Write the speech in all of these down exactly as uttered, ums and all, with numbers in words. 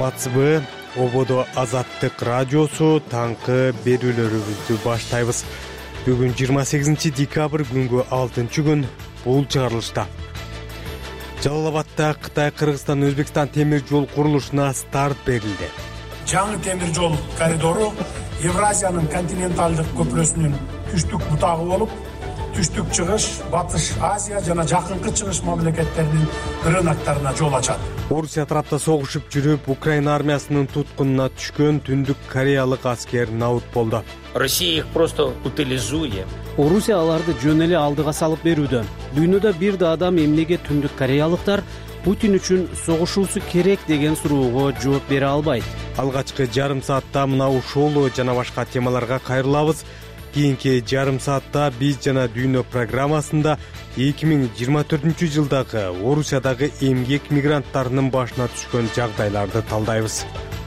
саламатсызбы? Ободо Азаттык радиосу таңкы берүүлөрүбүздү баштайбыз. Бүгүн жыйырма сегизинчи декабрь күнгө алтынчы күн. Бул чыгарылышта Жалал Абадта Кытай, Кыргызстан, Өзбекстан темир жол курулушуна старт берилди. Жаңы темир жол коридору Евразиянын континенталдык көпүрөсүнүн түштүк бутагы болуп, түштүк чыгыш, Батыш Азия жана жакынкы чыгыш мамлекеттеринин рыноктарына жол ачат. Орусия тарапта согушуп жүрүп, Украина армиясынын туткунуна түшкөн Түндүк Кореялык аскер набыт болду. Россия их просто утилизует. Орусия аларды жөн эле алдыга салып берүүдө. Дүйнөдө бир да адам эмнеге Түндүк Кореялыктар Путин үчүн согушуусу керек деген суроого жооп бере албайт. Алгачкы жарым саатта мына ушул жана башка темаларга кайрылабыз. Кийинки жарым саатта биз жана дүйнө программасында эки миң жыйырма төртүнчү жылдагы Орусиядагы эмгек мигранттарынын башына түшкөн жагдайларды талдайбыз.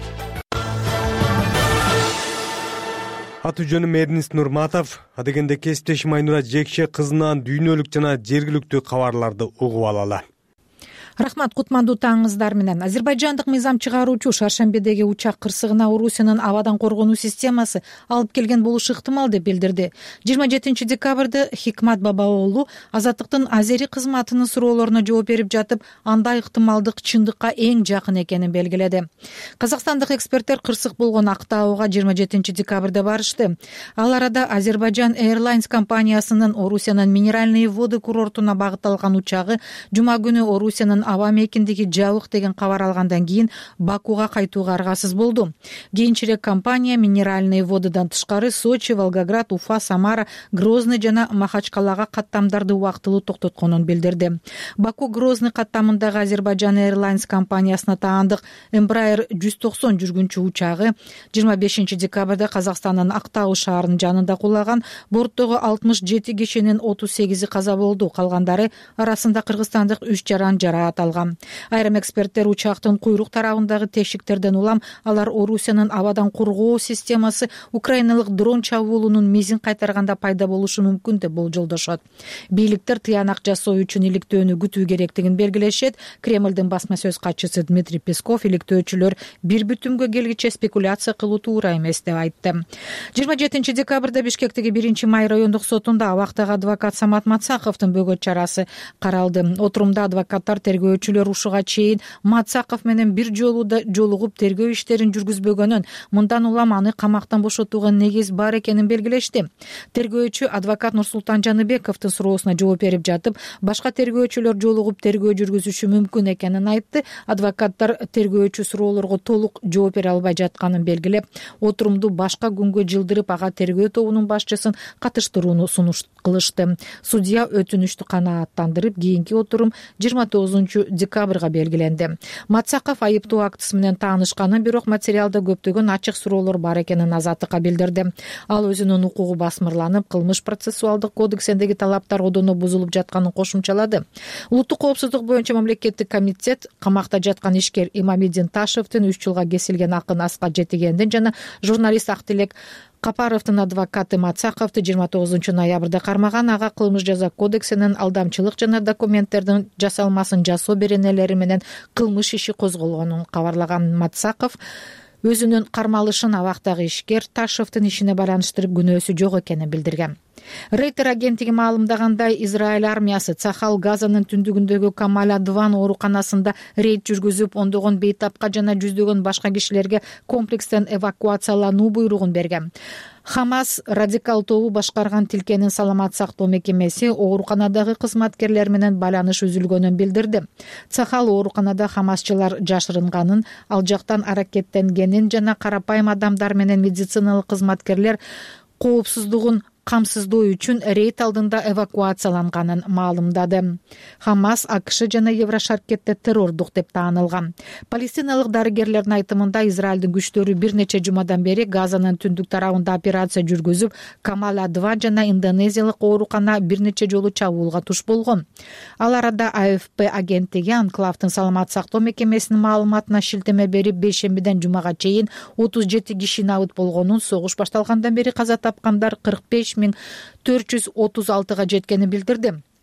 Аты жөнүм Эрнис Нурматов. Адегенде кесиптешим Айнура Жекше кызынан дүйнөлүк жана жергиликтүү кабарларды угуп алалы. Рахмат, кутмандуу таңыңыздар менен. Азербайжандык мыйзам чыгаруучу Шаршембедеги учак кырсыгына Орусиянын абадан коргонуу системасы алып келген болушу ыктымал деп билдирди. жыйырма жетинчи декабрда Хикмат Бабаоğlu Азаттыктын азери кызматынын суроолоруна жооп берип жатып, андай ыктымалдык чындыкка эң жакын экенин белгиледи. Казакстандык эксперттер кырсык болгон Актауга жыйырма жетинчи декабрда барышты. Ал арада Азербайджан Airlines компаниясынын Орусиянын Минеральные воды курортуна багытталган учагы жума күнү Орусиянын аба мекиндиги жабык деген кабар алгандан кийин Бакуга кайтууга аргасыз болду. Кийинчерээк компания Минеральные водыдан тышкары Сочи, Волгоград, Уфа, Самара, Грозный жана Махачкалага каттамдарды убактылуу токтотконун билдирди. Баку Грозный каттамындагы Азербайджан Airlines компаниясына таандык Embraer жүз токсон жүргүнчү учагы жыйырма бешинчи декабрда Казакстандын Актау шаарынын жанында кулаган. Борттогу алтымыш жети кишинин отуз сегизи каза болду. Калгандары арасында кыргызстандык үч жаран жараат алган. Айрым эксперттер учактын куйрук тарабындагы тешиктерден улам алар Орусиянын абадан коргоо системасы украиналык дрон чабуулунун мизин кайтарганда пайда болушу мүмкүн деп болжолдошот. Бийликтер тыянак жасоо үчүн иликтөөнү күтүү керектигин белгилешет. Кремлдин басма сөз катчысы Дмитрий Песков иликтөөчүлөр бир бүтүмгө келгиче спекуляция кылуу туура эмес деп айтты. жыйырма жетинчи декабрда Бишкектеги биринчи май райондук сотунда абактагы адвокат Самат Мацаковдун бөгөт чарасы каралды. Отурумда адвокаттар тергөөчүлөр ушуга чейин Мацаков менен бир жолу да жолугуп тергөө иштерин жүргүзбөгөнүн, мындан улам аны камактан бошотууга негиз бар экенин белгилешти. Тергөөчү адвокат Нурсултан Жаныбековдун суроосуна жооп берип жатып, башка тергөөчүлөр жолугуп тергөө жүргүзүшү мүмкүн экенин айтты. Адвокаттар тергөөчү суроолорго толук жооп бере албай жатканын белгилеп, отурумду башка күнгө жылдырып, ага тергөө тобунун башчысын катыштырууну сунуш кылышты. Судья өтүнүштү канааттандырып, кийинки отурум жыйырма тогузунчу декабрга белгиленди. Мацаков айыптоо актысы менен таанышканын, бирок материалда көптөгөн ачык суроолор бар экенин Азаттыкка билдирди. Ал өзүнүн укугу басмырланып, кылмыш процессуалдык кодексиндеги талаптар одоно бузулуп жатканын кошумчалады. Улуттук коопсуздук боюнча мамлекеттик комитет камакта жаткан ишкер Имамиддин Ташевдин үч жылга кесилген акын Аскат Жетигендин жана журналист Актилек Капаровдун адвокаты Мацаковду жыйырма тогузунчу ноябрда кармаган. Ага кылмыш жаза кодексинин алдамчылык жана документтердин жасалмасын жасоо беренелери менен кылмыш иши козголгонун кабарлаган Мацаков өзүнүн кармалышын абактагы ишкер Ташевдин ишине байланыштырып күнөөсү жок экенин билдирген. Рейтер агенттиги маалымдагандай, Израиль армиясы Цахал Газанын түндүгүндөгү Камаля Дван ооруканасында рейд жүргүзүп, ондогон бейтапка жана жүздөгөн башка кишилерге комплекстен эвакуациялануу буйругун берген. Хамас радикал тобу башкарган тилкенин саламат сактоо мекемеси ооруканадагы кызматкерлер менен байланыш үзүлгөнүн билдирди. Цахал ооруканада хамасчылар жашырынганын, ал жактан аракеттенгенин жана карапайым адамдар менен медициналык кызматкерлер коопсуздугун камсыздоо үчүн рейд алдында эвакуацияланганын маалымдады. Хамас АКШ жана Еврошаркетте террордук деп таанылган. Палестиналык дарыгерлердин айтымында, Израилдин күчтөрү бир нече жумадан бери Газанын түндүк тарабында операция жүргүзүп, Камала два жана индонезиялык оорукана бир нече жолу чабуулга туш болгон. Ал арада А Ф П агенттиги Анклавдын саламат сактоо мекемесинин маалыматына шилтеме берип, бейшембиден жумага чейин отуз жети киши набыт болгонун, согуш башталгандан бери каза тапкандар кырк беш миң төрт жүз отуз алтыга жеткенин билдирди.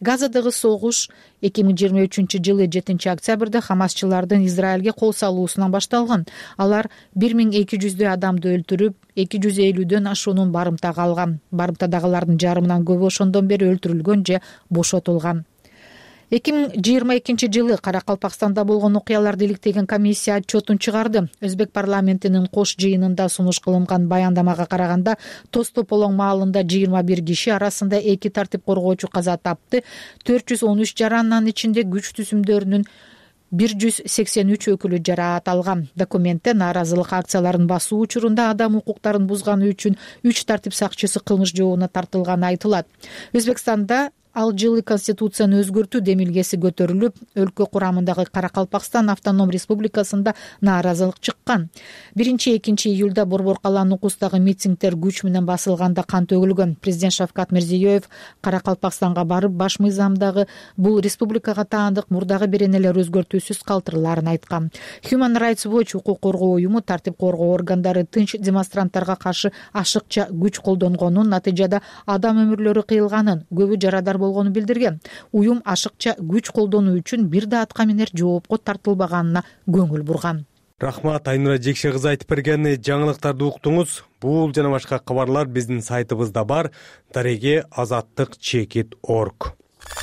Газадагы согуш эки миң жыйырма үчүнчү жылы жетинчи октябрда хамасчылардын Израилге кол салуусунан башталган. Алар бир миң эки жүздөй адамды өлтүрүп, эки жүз элүүдөн ашуунун барымтага алган. Барымтадагылардын жарымынан көбү ошондон бери өлтүрүлгөн же бошотулган. эки миң жыйырма экинчи жылы Каракалпакстанда болгон окуяларды иликтеген комиссия отчетун чыгарды. Өзбек парламентинин кош жыйынында сунуш кылынган баяндамага караганда, Тоз Тополоң маалында жыйырма бир киши арасында эки тартип коргоочу каза тапты, төрт жүз он үч жарананын ичинде күч түзүмдөрүнүн бир жүз сексен үч өкүлү жараат алган. Документте нааразылык акцияларын басуу учурунда адам укуктарын бузганы үчүн үч тартип сакчысы кылмыш жообуна тартылганы айтылат. Өзбекстанда ал жылы конституцияны өзгөртүү демилгеси көтөрүлүп, өлкө курамындагы Каракалпакстан автоном республикасында нааразылык чыккан. биринчи экинчи июлда Борбор калаа нукустагы митингдер күч менен басылганда кан төгүлгөн. Президент Шавкат Мирзиёев Каракалпакстанга барып, баш мыйзамдагы бул республикага таандык мурдагы беренелер өзгөртүүсүз калтырылаарын айткан. Human Rights Watch укук коргоо уюму тартип коргоо органдары тынч демонстранттарга каршы ашыкча күч колдонгонун, натыйжада адам өмүрлөрү кыйылганын, көбү жарадар болгону билдирген. Уюм ашыкча күч колдонуу үчүн бир да атка минер жоопко тартылбаганына көңүл бурган. Рахмат, Айнура Жекше кызы айтып берген жаңылыктарды уктуңуз. Бул жана башка кабарлар биздин сайтыбызда бар. дареге азаттык чекит точка орг.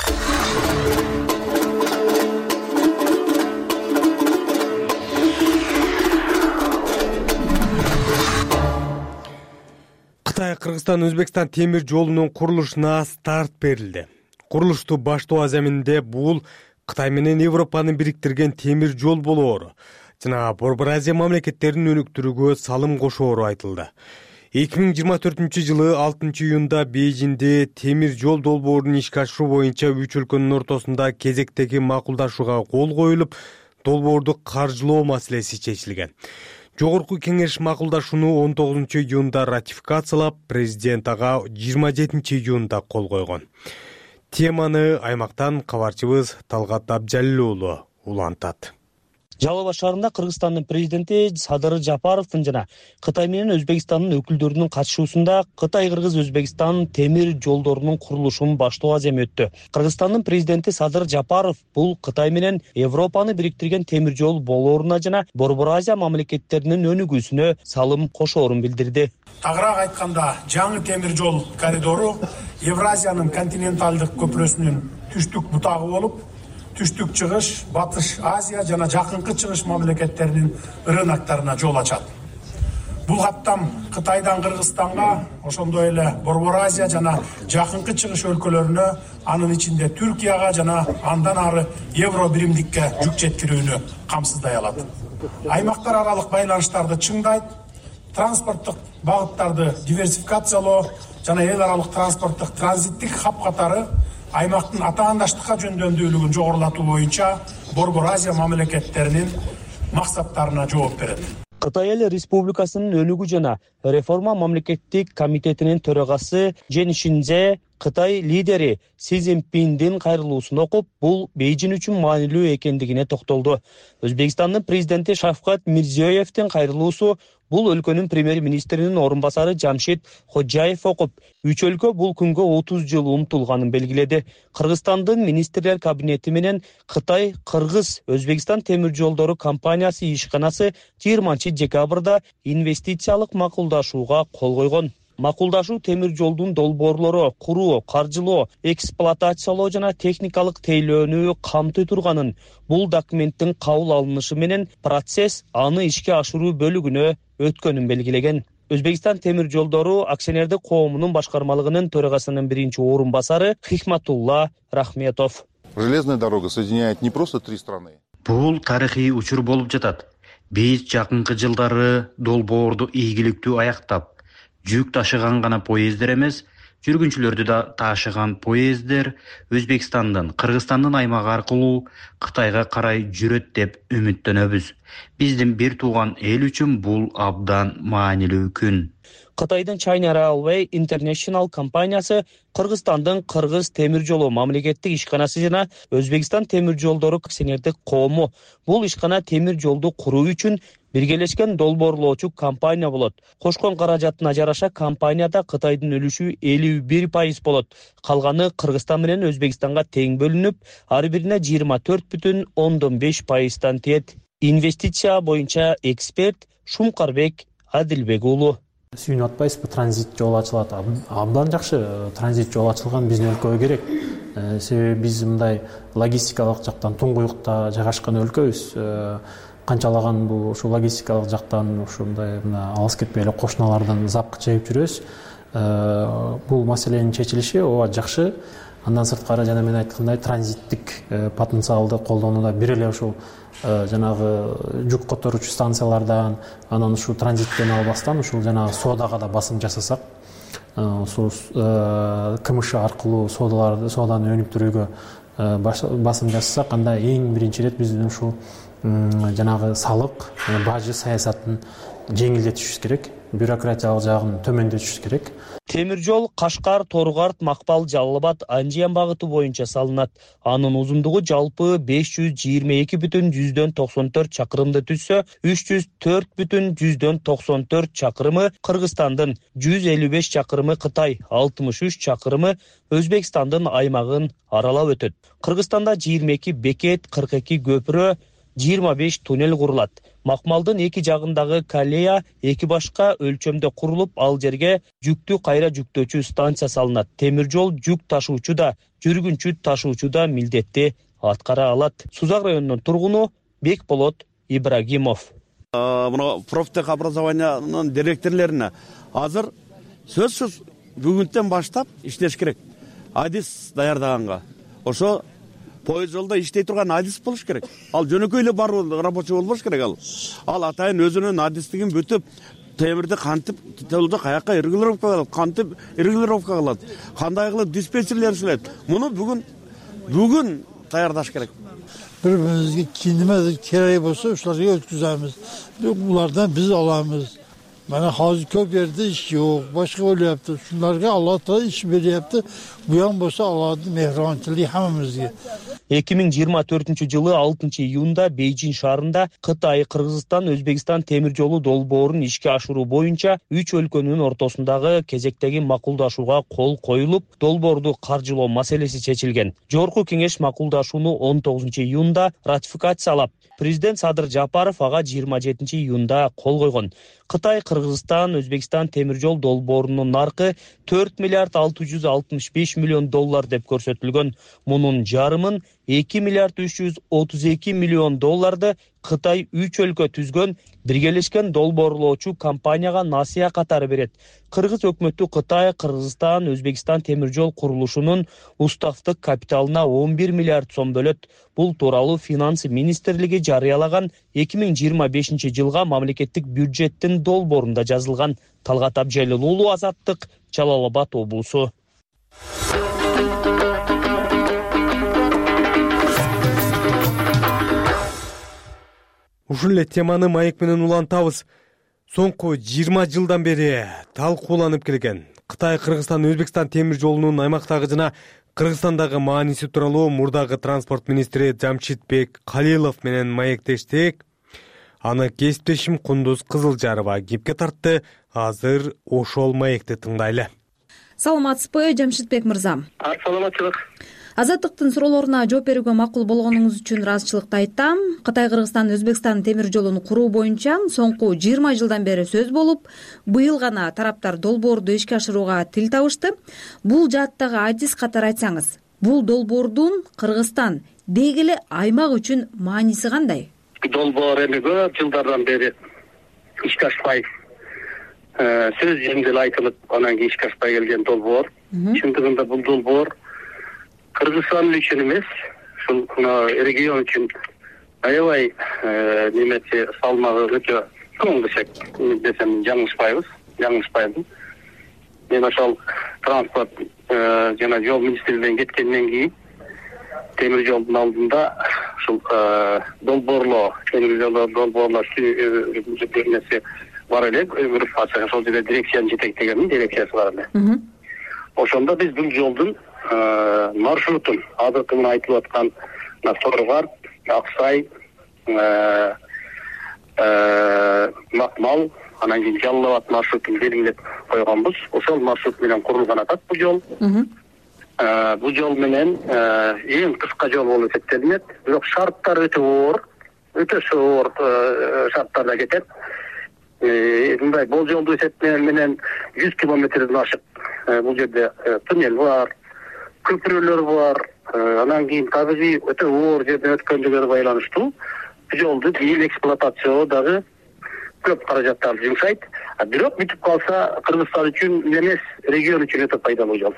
Кытай Кыргызстан Өзбекстан темир жолунун курулушуна старт берилди. Курулушту баштоо аземинде бул Кытай менен Европаны бириктирген темир жол болоору жана Борбор Азия мамлекеттерин өнүктүрүүгө салым кошоору айтылды. эки миң жыйырма төртүнчү жылы алтынчы июнда Бейжиңде темир жол долбоорун ишке ашыруу боюнча үч өлкөнүн ортосунда кезектеги макулдашууга кол коюлуп, долбоорду каржылоо маселеси чечилген. Жогорку кеңеш макулдашууну он тогузунчу июнда ратификациялап, президент ага жыйырма жетинчи июнда кол койгон. Теманы аймактан кабарчыбыз Талгат Абжалил уулу улантат. Жалал Абад шаарында Кыргызстандын президенти Садыр Жапаровдун жана Кытай менен Өзбекстандын өкүлдөрүнүн катышуусунда Кытай-Кыргыз-Өзбекстан темир жолдорунун курулушун баштоо аземи өттү. Кыргызстандын президенти Садыр Жапаров бул Кытай менен Европаны бириктирген темир жол болооруна жана Борбор Азия мамлекеттеринин өнүгүүсүнө салым кошоорун билдирди. Тагыраак айтканда, жаңы темир жол коридору Евразиянын континенталдык көпүрөсүнүн түштүк бутагы болуп, түштүк чыгыш, батыш Азия жана жакынкы чыгыш мамлекеттеринин рыноктарына жол ачат. Бул каттам Кытайдан Кыргызстанга, ошондой эле Борбор Азия жана жакынкы чыгыш өлкөлөрүнө, анын ичинде Түркияга жана андан ары евро биримдикке жүк жеткирүүнү камсыздай алат. Аймактар аралык байланыштарды чыңдайт, транспорттук багыттарды диверсификациялоо жана эл аралык транспорттук транзиттик хаб катары аймактын атаандаштыкка жөндөмдүүлүгүн жогорулатуу боюнча Борбор Азия мамлекеттеринин максаттарына жооп берет. Кытай эл Республикасынын өнүгүү жана реформа мамлекеттик комитетинин төрагасы Жен Шинже Кытай лидери Си Цзиньпиндин кайрылуусун окуп, бул Бейжиң үчүн маанилүү экендигине токтолду. Өзбекстандын президенти Шавкат Мирзиёевдин кайрылуусу бул өлкөнүн премьер-министринин орун басары Жамшид Ходжаев окуп, үч өлкө бул күнгө отуз жыл умтулганын белгиледи. Кыргызстандын министрлер кабинети менен Кытай Кыргыз Өзбекстан темир жолдору компаниясы ишканасы жыйырманчы декабрда инвестициялык макулдашууга кол койгон. Макулдашуу темир жолдун долбоорлору куруу, каржылоо, эксплуатациялоо жана техникалык тейлөөнү камтый турганын, бул документтин кабыл алынышы менен процесс аны ишке ашыруу бөлүгүнө өткөнүн белгилеген. Өзбекстан темир жолдору акционердик коомунун башкармалыгынын төрагасынын биринчи орун басары Хикматулла Рахметов. Железная дорога соединяет не просто три страны. Бул тарыхый учур болуп жатат. Биз жакынкы жылдары долбоорду ийгиликтүү аяктап, жүк ташыган гана поездер эмес, жүргүнчүлөрдү да ташыган поездер Өзбекстандын, Кыргызстандын аймагы аркылуу Кытайга карай жүрөт деп үмүттөнөбүз. Биздин бир тууган эл үчүн бул абдан маанилүү күн. Кытайдын China Railway International компаниясы Кыргызстандын Кыргыз темир жолу мамлекеттик ишканасы жана Өзбекстан темир жолдору акционердик коому бул ишкана темир жолду куруу үчүн биргелешкен долбоорлоочу компания болот. Кошкон каражатына жараша компанияда Кытайдын үлүшү элүү бир пайыз болот. Калганы Кыргызстан менен Өзбекстанга тең бөлүнүп, ар бирине жыйырма төрт бүтүн ондон беш пайыздан тиет. Инвестиция боюнча эксперт Шумкарбек Адилбек уулу. Сүйүнүп атпайсызбы, транзит жол ачылат. Абдан жакшы транзит жол ачылган биздин өлкөгө керек. Себеби биз мындай логистикалык жактан туңгуюкта жайгашкан өлкөбүз. Канчалаган бул ушу логистикалык жактан ушундай мына алыс кетпей эле кошуналардан запкы чегип жүрөбүз. Бул маселенин чечилиши ооба жакшы. Андан сырткары жана мен айткандай транзиттик потенциалды колдонууда бир эле ушул жанагы жүк которуучу станциялардан, анан ушул транзиттен албастан ушул жанагы соодага да басым жасасак, ушул КМШ аркылуу соодаларды, сооданы өнүктүрүүгө басым жасасак, анда эң биринчи ирет биздин ушул жанагы салык, бажы саясатын жеңилдетишибиз керек. Бюрократиялык жагын төмөндөтүш керек. Темир жол Кашкар, Торгорт, Макпал, Жалал-Абад, Анжиян багыты боюнча салынат. Анын узундугу жалпы беш жүз жыйырма эки бүтүн жүздөн токсон төрт чакырымды түзсө, үч жүз төрт бүтүн жүздөн токсон төрт чакырымы Кыргызстандын, жүз элүү беш чакырымы Кытай, алтымыш үч чакырымы Өзбекстандын аймагын аралап өтөт. Кыргызстанда жыйырма эки бекет, кырк эки көпүрө, жыйырма беш туннель курулат. Макмалдын эки жагындагы колея эки башка өлчөмдө курулуп, ал жерге жүктү кайра жүктөөчү станция салынат. Темир жол жүк ташуучу да, жүргүнчү ташуучу да милдетти аткара алат. Сузак районунун тургуну Бекболот Ибрагимов. Мына профтех образованиянын директорлоруна азыр сөзсүз бүгүнтөн баштап иштеш керек. Адис даярдаганга. Ошо поезд жолдо иштей турган адис болуш керек. Ал жөнөкөй эле баруу рабочий болбош керек ал. Ал атайын өзүнүн адистигин бүтүп, темирди кантип жолдо каяка регулировка кылат, кантип регулировка кылат, кандай кылып диспетчерлер иштейт. Муну бүгүн бүгүн даярдаш керек. Bir-birimizge kendimiz kereği bolsa uşları ötküzemiz. Bunlardan biz alamız. Bana hazır köp yerde iş yok. Başka öyle yaptı. Şunlarga Allah da iş beri yaptı. Bu yan bolsa Allah'ın mehribançılığı hamımızga. эки миң жыйырма төртүнчү жылы алтынчы июнда Бейжин шаарында Кытай, Кыргызстан, Өзбекстан темир жолу долбоорун ишке ашыруу боюнча үч өлкөнүн ортосундагы кезектеги макулдашууга кол коюлуп, долбоорду каржылоо маселеси чечилген. Жогорку кеңеш макулдашууну он тогузунчу июнда ратификациялап, президент Садыр Жапаров ага жыйырма жетинчи июнда кол койгон. Кытай, Кыргызстан, Өзбекстан темир жол долбоорунун наркы төрт миллиард алты жүз алтымыш беш миллион доллар деп көрсөтүлгөн. Мунун жарымын эки миллиард үч жүз отуз эки миллион долларды Кытай үч өлкө түзгөн биргелешкен долбоорлоочу компанияга насыя катары берет. Кыргыз өкмөтү Кытай, Кыргызстан, Өзбекстан темир жол курулушунун уставдык капиталына он бир миллиард сом бөлөт. Бул тууралуу Финансы министрлиги жарыялаган эки миң жыйырма бешинчи жылга мамлекеттик бюджеттин долбоорунда жазылган. Талгат Абжалил уулу, Азаттык, Жалал-Абад облусу. Ушул эле теманы маек менен улантабыз. Соңку жыйырма жылдан бери талкууланып келген Кытай, Кыргызстан, Өзбекстан темир жолунун аймактагы жана Кыргызстандагы мааниси тууралуу мурдагы транспорт министри Жамшитбек Калилов менен маектештик. Аны кесиптешим Кундуз Кызылжарова кепке тартты. Азыр ошол маекти тыңдайлы. Саламатсызбы, Жамшитбек мырза? Саламатчылык. Азаттыктын суроолоруна жооп берүүгө макул болгонуңуз үчүн ыраазычылыкты айтам. Кытай, Кыргызстан, Өзбекстан темир жолун куруу боюнча соңку жыйырма жылдан бери сөз болуп, быйыл гана тараптар долбоорду ишке ашырууга тил табышты. Бул жааттагы адис катары айтсаңыз, бул долбоордун Кыргызстан деги эле аймак үчүн мааниси кандай? Долбоор эми көп жылдардан бери ишке ашпай, сөз жүзүндө айтылып, анан кийин ишке ашпай келген долбоор. Чындыгында бул долбоор Кыргызстан үчүн эмес, ушул регион үчүн аябай немеси салмагы өтө чоң десек десем жаңылышпайбыз, жаңылышпайбыз. Мен ошол транспорт жана жол министрлигинен кеткенден кийин темир жолдун алдында ушул долбоорлоо, темир жолдо долбоорлоо бир нерсе бар эле группация, ошол жерде дирекцияны жетектегенмин, дирекциясы бар эле. Ошондо биз бул жолдун маршрутун азыркы мына айтылып аткан Торгар, Аксай, Макмал, анан кийин Жалал Абад маршрутун белгилеп койгонбуз. Ошол маршрут менен курулган атат бул жол. Бул жол менен эң кыска жол болуп эсептелинет. Бирок шарттар өтө оор, өтө оор шарттарда кетет. Мындай болжолдуу эсептеген менен жүз километрден ашык бул жерде туннель бар, көпүрөлөр бар. Анан кийин табигый өтө оор жерден өткөндүгүнө байланыштуу жолду кийин эксплуатациялоо дагы көп каражаттарды жумшайт. Бирок бүтүп калса Кыргызстан үчүн эмес, регион үчүн өтө пайдалуу жол.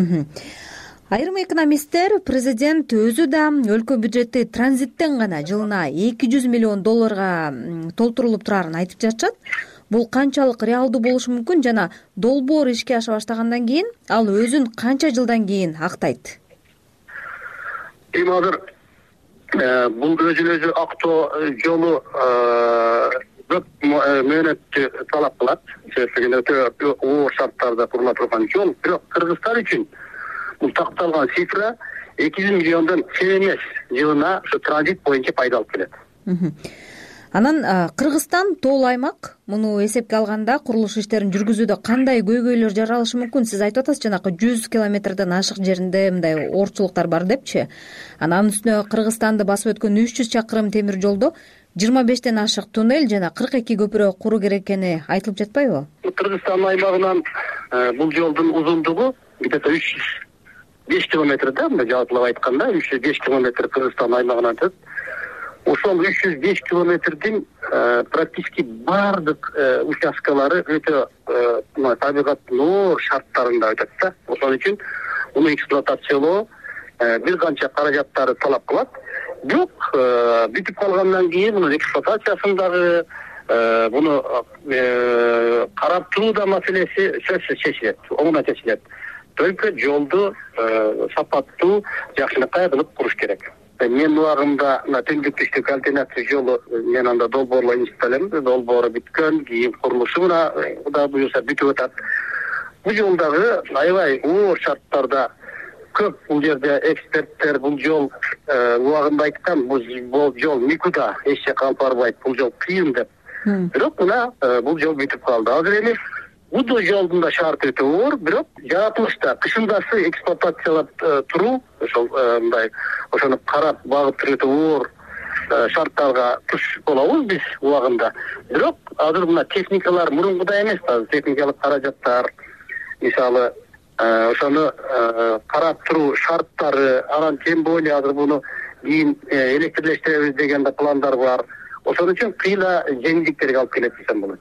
Айрым экономисттер президент өзү да өлкө бюджети транзиттен гана жылына эки жүз миллион долларга толтурулуп турарын айтып жатышат. Бул канчалык реалдуу болушу мүмкүн жана долбоор ишке аша баштагандан кийин ал өзүн канча жылдан кийин актайт? Эми азыр бул өзүн өзү актоо жолу көп мөөнөттү талап кылат. Себеби өтө оор шарттарда курула турган жол. Бирок Кыргызстан үчүн бул такталган цифра эки жүз миллиондон кем эмес, жылына ушу транзит боюнча пайда алып келет. Анан Кыргызстан тоол аймак, муну эсепке алганда курулуш иштерин жүргүзүүдө кандай көйгөйлөр жаралышы мүмкүн? Сиз айтып атасыз, жанакы жүз километрден ашык жеринде мындай оорчулуктар бар депчи. Анан үстүнө Кыргызстанды басып өткөн үч жүз чакырым темир жолдо жыйырма бештен ашык туннель жана кырк эки көпүрө куруу керек экени айтылып жатпайбы? Кыргызстан аймагынан бул жолдун узундугу где-то үч жүз беш километр да, мындай жалпылап айтканда үч жүз беш километр Кыргызстан аймагынан өтөт. Ошол үч жүз беш километрдин практически бардык участкалары өтө табигаттын оор шарттарында өтөт да. Ошол үчүн муну эксплуатациялоо бир канча каражаттарды талап кылат. Бирок бүтүп калгандан кийин мунун эксплуатациясын дагы буну карап туруу да маселеси сөзсүз чечилет, оңой чечилет. Только жолду сапаттуу, жакшынакай кылып куруш керек. Мен убагында мына түндүк түштүк альтернатив жолу мен анда долбоорлоо инсталем, долбоору бүткөн, кийин курулушу мына Кудай буюрса бүтүп атат. Бул жолдагы аябай оор шарттарда көп бул жерде эксперттер бул жол убагында айткан, бул жол никуда эч жака алып барбайт, бул жол кыйын деп. Бирок мына бул жол бүтүп калды. Азыр эми бул жолдун да шарты өтө оор, бирок жаратылышта кышындасы эксплуатациялап туруу ошол мындай ошону карап багып туруп өтө оор шарттарга туш болобуз биз убагында. Бирок азыр мына техникалар мурункудай эмес, азыр техникалык каражаттар, мисалы ошону карап туруу шарттары, анан тем более азыр буну кийин электрлештиребиз деген да пландар бар. Ошон үчүн кыйла жеңилдиктерге алып келет десем болот.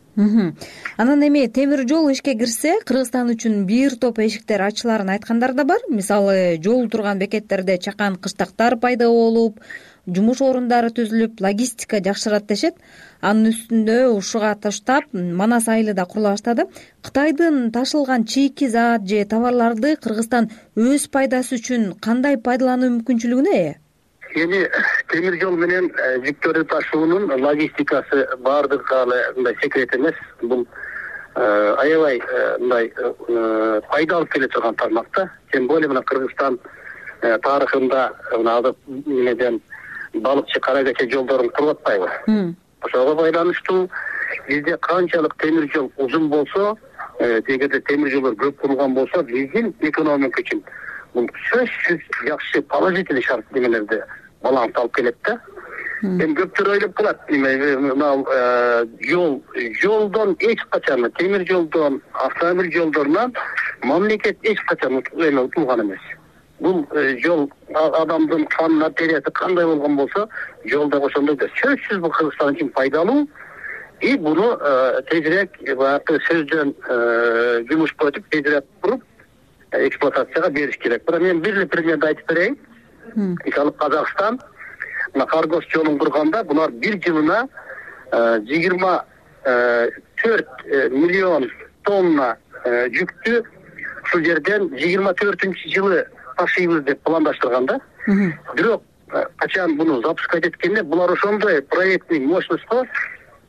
Анан эми темир жол ишке кирсе, Кыргызстан үчүн бир топ эшиктер ачыларын айткандар да бар. Мисалы, жол турган бекеттерде чакан кыштактар пайда болуп, жумуш орундары түзүлүп, логистика жакшырат дешет. Анын үстүндө ушуга таштап Манас айылы да курула баштады. Кытайдын ташылган чийки зат же товарларды Кыргызстан өз пайдасы үчүн кандай пайдалануу мүмкүнчүлүгүнө ээ? Эми темир жол менен жүктөрдү ташуунун логистикасы бардыгы мындай секрет эмес. Бул аябай мындай пайда алып келе турган тармакта. Тем более мына Кыргызстан тарыхында мына азыр эмеден балыкчы карагача жолдорун куруп атпайбы? Ошого байланыштуу бизде канчалык темир жол узун болсо, эгерде темир жолдор көп курулган болсо, биздин экономика үчүн бул сөзсүз жакшы положительный шарт немелерди баланс алып келет да. Эми көптөр ойлоп калат, мына жол жолдон эч качан, темир жолдон, автомобиль жолдорунан мамлекет эч качан утулган эмес. Бул жол адамдын кан артериясы кандай болгон болсо, жолдо ошондой да сөзсүз бул Кыргызстан үчүн пайдалуу. И буну тезирээк баягы сөздөн жумушка өтүп, тезирээк куруп эксплуатацияга бериш керек. Бирок мен бир эле примерди айтып берейин. Мисалы Казакстан мына Каргоз жолун курганда булар бир жылына жыйырма төрт миллион тонна жүктү ушул жерден жыйырма төртүнчү жылы ташыйбыз деп пландаштырган да. Бирок качан буну запускать эткенде булар ошондой проектный мощностько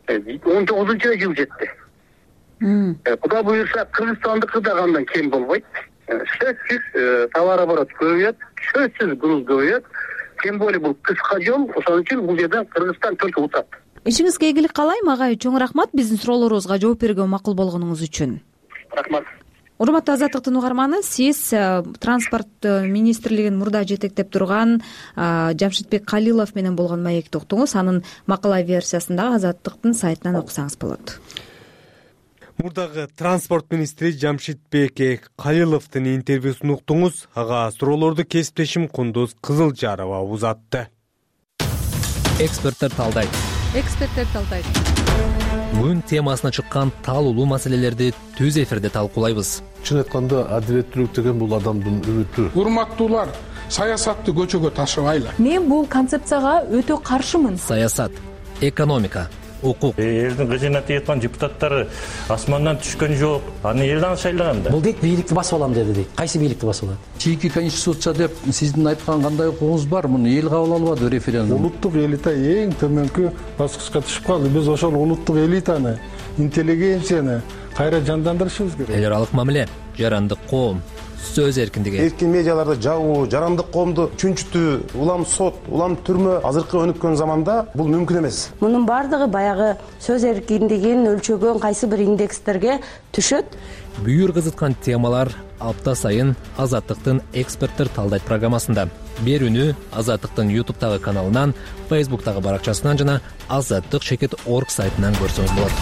он тогузунчу жыл жетти. Кудай буюрса Кыргызстандыкы да кандан кем болбойт. Сөзсүз товар оборот көбөйөт, сөзсүз груз көбөйөт. Тем более бул кыска жол, ошон үчүн бул жерден Кыргызстан только утат. Ишиңизге ийгилик каалайм агай. Чоң рахмат биздин суроолорубузга жооп берүүгө макул болгонуңуз үчүн. Рахмат. Урматтуу Азаттыктын угарманы, сиз транспорт министрлигин мурда жетектеп турган Жамшитбек Калилов менен болгон маекти уктуңуз. Анын макала версиясын дагы Азаттыктын сайтынан окусаңыз болот. Мурдагы транспорт министри Жамшитбек Калиловдун интервьюсун уктуңуз. Ага суроолорду кесиптешим Кундуз Кызылжарова узатты. Эксперттер талдайт. Эксперттер талдайт. Бүгүн темасына чыккан таалуулуу маселелерди түз эфирде талкуулайбыз. Чын айтканда адилеттүүлүк деген бул адамдын үмүтү. Урматтуулар, саясатты көчөгө ташыбайлы. Мен бул концепцияга өтө каршымын. Саясат, экономика, укук. Элдин кызына тийеткан депутаттары асмандан түшкөн жок. Аны элден шайлаган да. Бул дейт бийликти басып алам деди дейт. Кайсы бийликти басып алат? Чийки конституция деп сиздин айткан кандай укугуңуз бар? Муну эл кабыл албады референдум. Улуттук элита эң төмөнкү баскычка түшүп калды. Биз ошол улуттук элитаны, интеллигенцияны кайра жандандырышыбыз керек. Эл аралык мамиле, жарандык коом, сөз эркиндиги. Эркин медиаларды жабуу, жарандык коомду чүнчүтүү, улам сот, улам түрмө азыркы өнүккөн заманда бул мүмкүн эмес. Мунун бардыгы баягы сөз эркиндигин өлчөгөн кайсы бир индекстерге түшөт. Бүйүр кызыткан темалар апта сайын Азаттыктын эксперттер талдайт программасында. Берүүнү Азаттыктын ютубтагы каналынан, фейсбуктагы баракчасынан жана азаттык чекит точка орг сайтынан көрсөңүз болот.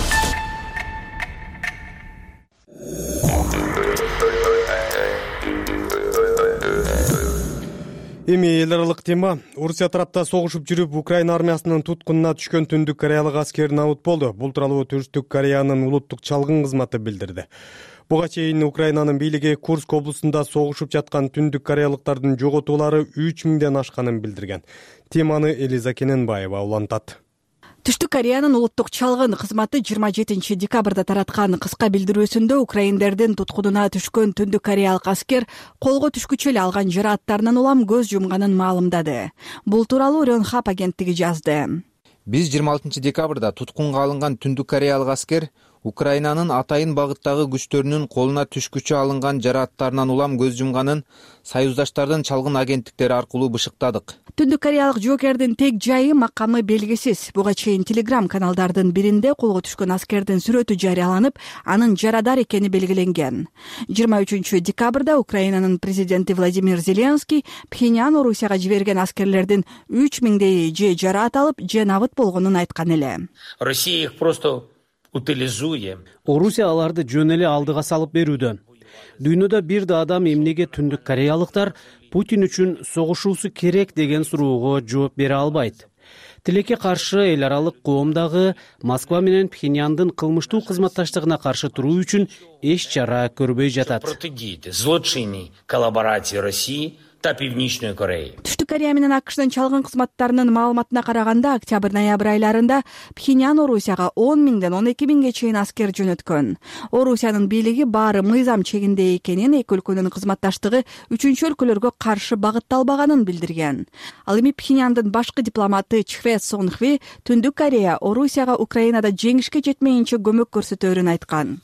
Эми эл аралык тема. Орусия тарапта согушуп жүрүп, Украина армиясынын туткунуна түшкөн Түндүк Кореялык аскер набыт болду. Бул тууралуу Түштүк Кореянын улуттук чалгын кызматы билдирди. Буга чейин Украинанын бийлиги Курск облусунда согушуп жаткан Түндүк Кореялыктардын жоготуулары үч миңден ашканын билдирген. Теманы Элиза Кененбаева улантат. Түштүк Кореянын улуттук чалгын кызматы жыйырма жетинчи декабрда тараткан кыска билдирүүсүндө украиндердин туткунуна түшкөн Түндүк Кореялык аскер колго түшкүчө эле алган жарааттарынан улам көз жумганын маалымдады. Бул тууралуу Рёнхап агенттиги жазды. Биз жыйырма алтынчы декабрда туткунга алынган Түндүк Кореялык аскер Украинанын атайын багыттагы күчтөрүнүн колуна түшкүчө алынган жарааттарынан улам көз жумганын союздаштардын чалгын агенттиктери аркылуу бышыктадык. Түндүк Кореялык жоокердин тек жайы, макамы белгисиз. Буга чейин Telegram каналдардын биринде колго түшкөн аскердин сүрөтү жарыяланып, анын жарадар экени белгиленген. жыйырма үчүнчү декабрда Украинанын президенти Владимир Зеленский Пхеньян Орусияга жиберген аскерлердин үч миңдейи же жараат алып, же набыт болгонун айткан эле. Россия их просто утилизует. Орусия аларды жөн эле алдыга салып берүүдө. Дүйнөдө бир да адам эмнеге Түндүк Кореялыктар Путин үчүн согушуусу керек деген суроого жооп бере албайт. Тилекке каршы эл аралык коом дагы Москва менен Пхеньяндын кылмыштуу кызматташтыгына каршы туруу үчүн эч чара көрбөй жатат. Протидите злочинной коллаборации России та Північної Кореї. Түштүк Корея менен АКШнын чалгын кызматтарынын маалыматына караганда, октябрь-ноябрь айларында Пхеньян Орусияга он миңден он эки миңге чейин аскер жөнөткөн. Орусиянын бийлиги баары мыйзам чегинде экенин, эки өлкөнүн кызматташтыгы үчүнчү өлкөлөргө каршы багытталбаганын билдирген. Ал эми Пхеньяндын башкы дипломаты Чхве Сонхви Түндүк Корея Орусияга Украинада жеңишке жетмейинче көмөк көрсөтөөрүн айткан.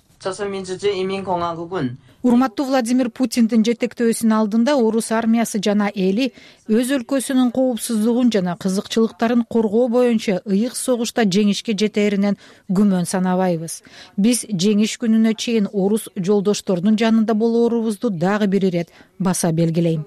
Урматтуу Владимир Путиндин жетектөөсүнүн алдында орус армиясы жана эли өз өлкөсүнүн коопсуздугун жана кызыкчылыктарын коргоо боюнча ыйык согушта жеңишке жетээринен күмөн санабайбыз. Биз жеңиш күнүнө чейин орус жолдоштордун жанында болоорубузду дагы бир ирет баса белгилейм.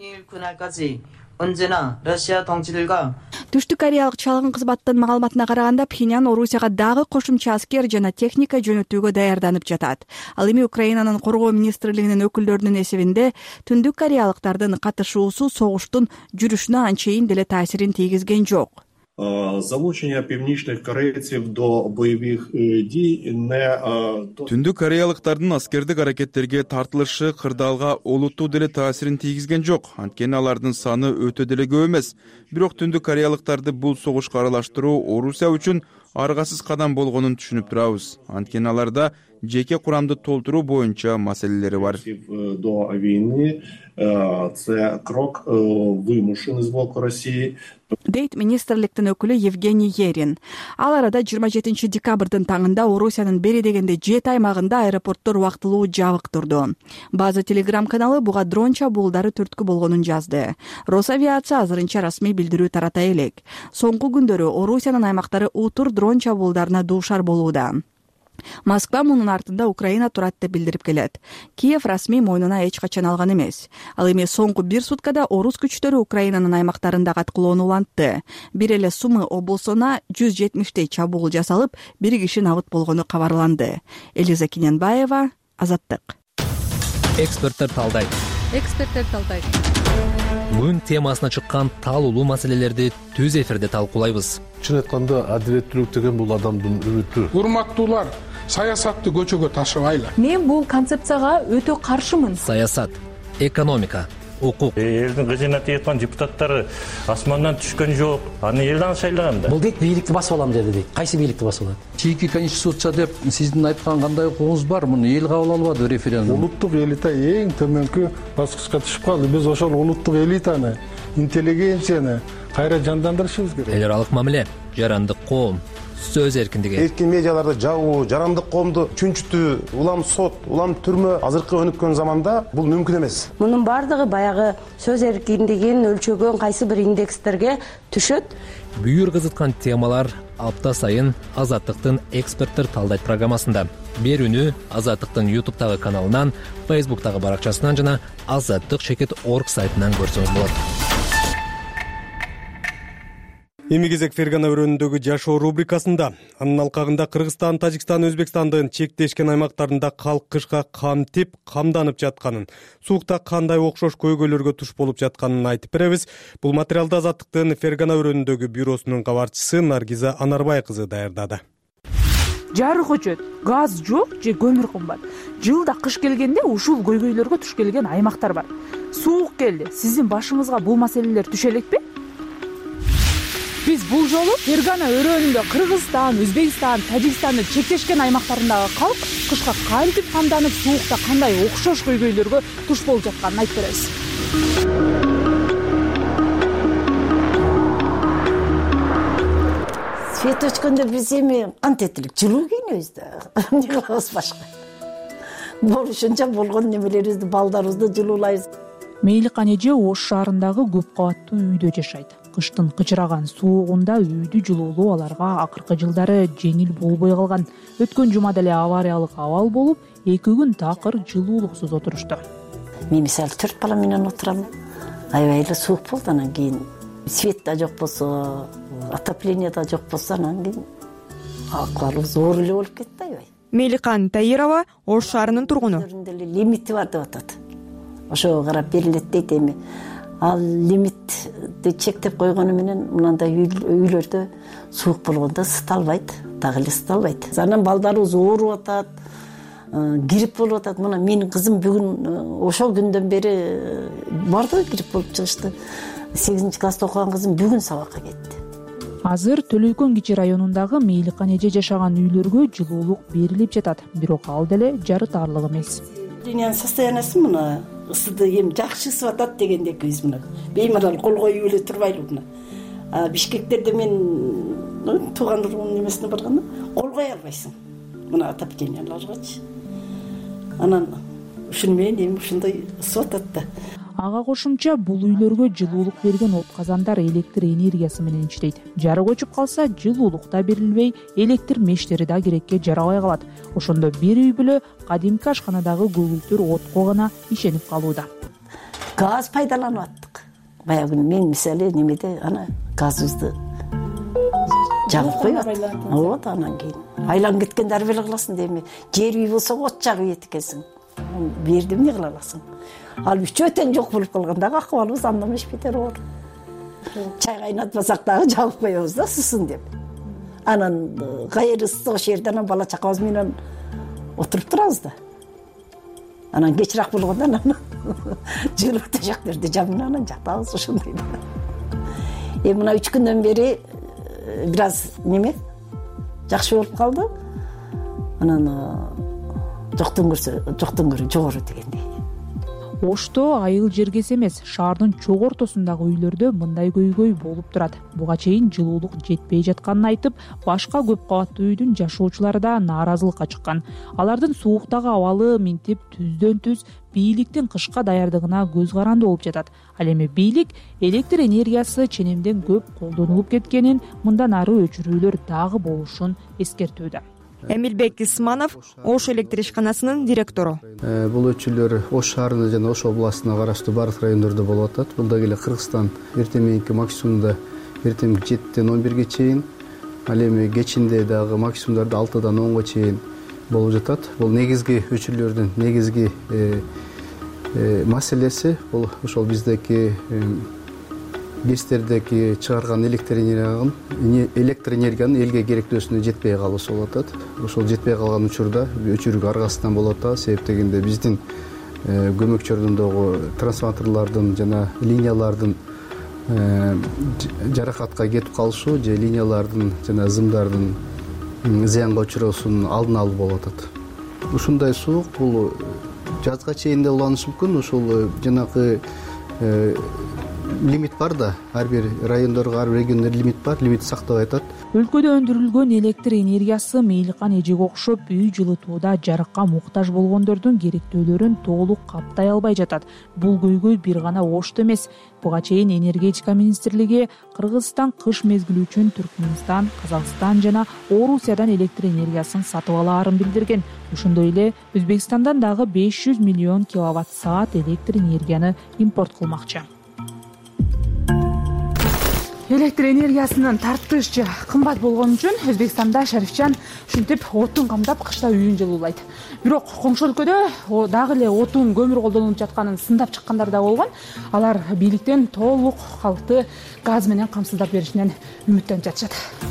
Түштүк Кореялык чалгын кызматтын маалыматына караганда, Пхеньян Орусияга дагы кошумча аскер жана техника жөнөтүүгө даярданып жатат. Ал эми Украинанын коргоо министрлигинин өкүлдөрүнүн эсебинде Түндүк Кореялыктардын катышуусу согуштун жүрүшүнө анчейин деле таасирин тийгизген жок. Залучення північних корейців до бойових дій не Түндүк кореялыктардын аскердик аракеттерге тартылышы кырдаалга олуттуу деле таасирин тийгизген жок. Анткени алардын саны өтө деле көп эмес. Бирок Түндүк кореялыктарды бул согушка аралаштыруу Орусия үчүн аргасыз кадам болгонун түшүнүп турабыз. Анткени аларда жеке курамды толтуруу боюнча маселелери бар. До війни це крок вимушений з боку Росії. дейт министрликтин өкүлү Евгений Ерин. Ал арада жыйырма жетинчи декабрдын таңында Орусиянын бери дегенде жети аймагында аэропорттор убактылуу жабык турду. База телеграм каналы буга дрон чабуулдары түрткү болгонун жазды. Росавиация азырынча расмий билдирүү тарата элек. Соңку күндөрү Орусиянын аймактары утур дрон чабуулдарына дуушар болууда. Москва мунун артында Украина турат деп билдирип келет. Киев расмий мойнуна эч качан алган эмес. Ал эми соңку бир суткада орус күчтөрү Украинанын аймактарында каткылоону улантты. Бир эле Сумы облусуна жүз жетимиштей чабуул жасалып, бир киши набыт болгону кабарланды. Элиза Киненбаева, Азаттык. Эксперттер талдайт. Эксперттер талдайт. Күн темасына чыккан талуулуу маселелерди түз эфирде талкуулайбыз. Чын айтканда адилеттүүлүк деген бул адамдын үмүтү. Урматтуулар, саясатты көчөгө ташыбайлы. Мен бул концепцияга өтө каршымын. Саясат, экономика, укук. Элдин кызына тияткан депутаттары асмандан түшкөн жок. Аны элден шайлаган да. Бул дейт бийликти басып алам деди дейт. Кайсы бийликти басып алат? Чийки конституция деп сиздин айткан кандай укугуңуз бар? Муну эл кабыл албады референдум. Улуттук элита эң төмөнкү баскычка түшүп калды. Биз ошол улуттук элитаны, интеллигенцияны кайра жандандырышыбыз керек. Эл аралык мамиле, жарандык коом, сөз эркиндиги. Эркин медиаларды жабуу, жарандык коомду чүнчүтүү, улам сот, улам түрмө азыркы өнүккөн заманда бул мүмкүн эмес. Мунун бардыгы баягы сөз эркиндигин өлчөгөн кайсы бир индекстерге түшөт. Бүйүр кызыткан темалар апта сайын Азаттыктын эксперттер талдайт программасында. Берүүнү Азаттыктын ютубтагы каналынан, фейсбуктагы баракчасынан жана азаттык чекит орг сайтынан көрсөңүз болот. Эми кезек Фергана өрөөнүндөгү жашоо рубрикасында. Анын алкагында Кыргызстан, Тажикстан, Өзбекстандын чектешкен аймактарында калк кышка камтип, камданып жатканын, суукта кандай окшош көйгөйлөргө туш болуп жатканын айтып беребиз. Бул материалды Азаттыктын Фергана өрөөнүндөгү бюросунун кабарчысы Наргиза Анарбай кызы даярдады. Жарык өчөт, газ жок же көмүр кымбат. Жылда кыш келгенде ушул көйгөйлөргө туш келген аймактар бар. Суук келди. Сиздин башыңызга бул маселелер түшө элекпи? Биз бул жолу Фергана өрөөнүндө Кыргызстан, Өзбекстан, Тажикстандын чектешкен аймактарындагы калк кышка кантип камданып, суукта кандай окшош көйгөйлөргө туш болуп жатканын айтып беребиз. Свет өчкөндө биз эми кантип элек жылуу кийинебиз да. Эмне кылабыз башка? Болушунча болгон немелерибизди, балдарыбызды жылуулайбыз. Мейликан эже Ош шаарындагы көп кабаттуу үйдө жашайт. Кыштын кычыраган суугунда үйдү жылуулоо аларга акыркы жылдары жеңил болбой калган. Өткөн жумада эле авариялык абал болуп, эки күн такыр жылуулуксуз отурушту. Мен мисалы төрт бала менен отурам. Аябай эле суук болду, анан кийин свет да жок болсо, отопление да жок болсо, анан кийин акыбалыбыз оор эле болуп кетти аябай. Мейликан Таирова Ош шаарынын тургуну. Лимити бар деп атат. Ошого карап берилет дейт эми. Ал лимитти чектеп койгону менен мынандай үйлөрдө суук болгондо ысыта албайт, дагы эле ысыта албайт. Анан балдарыбыз ооруп атат, грипп болуп атат. Мына менин кызым бүгүн ошол күндөн бери барды, грипп болуп чыгышты. сегизинчи класста окуган кызым бүгүн сабакка кетти. Азыр Төлөйкөн кичи районундагы Мейликан эже жашаган үйлөргө жылуулук берилип жатат, бирок ал деле жарытарлык эмес. Дүйнөнүн состояниясы мына ысыды эми жакшы ысып атат дегенде биз мына беймарал кол коюп эле турбайлы мына. А Бишкектерде мен туугандардын немесине барганда кол кое албайсың. Мына отопленияларгачы. Анан ушуну менен эми ушундай ысып атат да. Ага кошумча бул үйлөргө жылуулук берген от казандар электр энергиясы менен иштейт. Жарык өчүп калса, жылуулук да берилбей, электр мештери да керекке жарабай калат. Ошондо бир үй бүлө кадимки ашканадагы көгүлтүр отко гана ишенип калууда. Газ пайдаланып аттык. Баягы мен мисалы немеде ана газыбызды жагып коюп аттык. Вот анан кийин айланып кеткенде ар беле кыласың дейми. Жер үй болсо от жагып ийет экенсиң. Бул жерде эмне кыла аласың? Ал үчөтөн жок болуп калганда акыбалыбыз андан эч бетер оор. Чай кайнатпасак дагы жагып коебуз да ысысын деп. Анан кайыр ыссы ошол жерде анан бала чакабыз менен отуруп турабыз да. Анан кечирээк болгондо анан жылуу төшөктөрдү жамын анан жатабыз ошондой. Эми мына үч күндөн бери бир аз неме жакшы болуп калды. Анан жоктон көрсө жоктон көрө жогору дегендей. Ошто айыл жергеси эмес, шаардын чок ортосундагы үйлөрдө мындай көйгөй болуп турат. Буга чейин жылуулук жетпей жатканын айтып, башка көп кабаттуу үйдүн жашоочулары да нааразылыкка чыккан. Алардын сууктагы абалы минтип түздөн түз бийликтин кышка даярдыгына көз каранды болуп жатат. Ал эми бийлик электр энергиясы ченемден көп колдонулуп кеткенин, мындан ары өчүрүүлөр дагы болушун эскертүүдө. Эмилбек Исманов Ош электр ишканасынын директору. Бул өчүрүүлөр Ош шаарында жана Ош областына караштуу бардык райондордо болуп атат. Бул да эле Кыргызстан эртең мененки максимумда эртең жетиден он бирге чейин, ал эми кечинде дагы максимумдарда алтыдан онго чейин болуп жатат. Бул негизги өчүрүүлөрдүн негизги маселеси бул ошол биздеки ГЭСтердеги чыгарган электр энергиянын электр энергиянын элге керектөөсүнө жетпей калуусу болуп атат. Ошол жетпей калган учурда өчүрүүгө аргасынан болуп атат. Себеп дегенде биздин көмөкчөрдүндөгү трансформаторлордун жана линиялардын жаракатка кетип калышы же линиялардын жана зымдардын зыянга учуроосунун алдын алуу болуп атат. Ушундай суук бул жазга чейин да уланышы мүмкүн. Ошол жанагы лимит бар да, ар бир райондорго, ар бир региондорго лимит бар, лимит сактабай атат. Өлкөдө өндүрүлгөн электр энергиясы мейликан эжеге окшоп үй жылытууда жарыкка муктаж болгондордун керектөөлөрүн толук каптай албай жатат. Бул көйгөй бир гана Ошто эмес. Буга чейин энергетика министрлиги Кыргызстан кыш мезгили үчүн Түркмөнстан, Казакстан жана Орусиядан электр энергиясын сатып алаарын билдирген. Ошондой эле Өзбекстандан дагы беш жүз миллион киловатт саат электр энергияны импорт кылмакчы. Электр энергиясынын тартышы кымбат болгон үчүн Өзбекстанда Шарифжан ушинтип отун камдап кышта үйүн жылуулайт. Бирок коңшу өлкөдө дагы эле отун, көмүр колдонулуп жатканын сындап чыккандар да болгон. Алар бийликтен толук калкты газ менен камсыздап беришинен үмүттөнүп жатышат.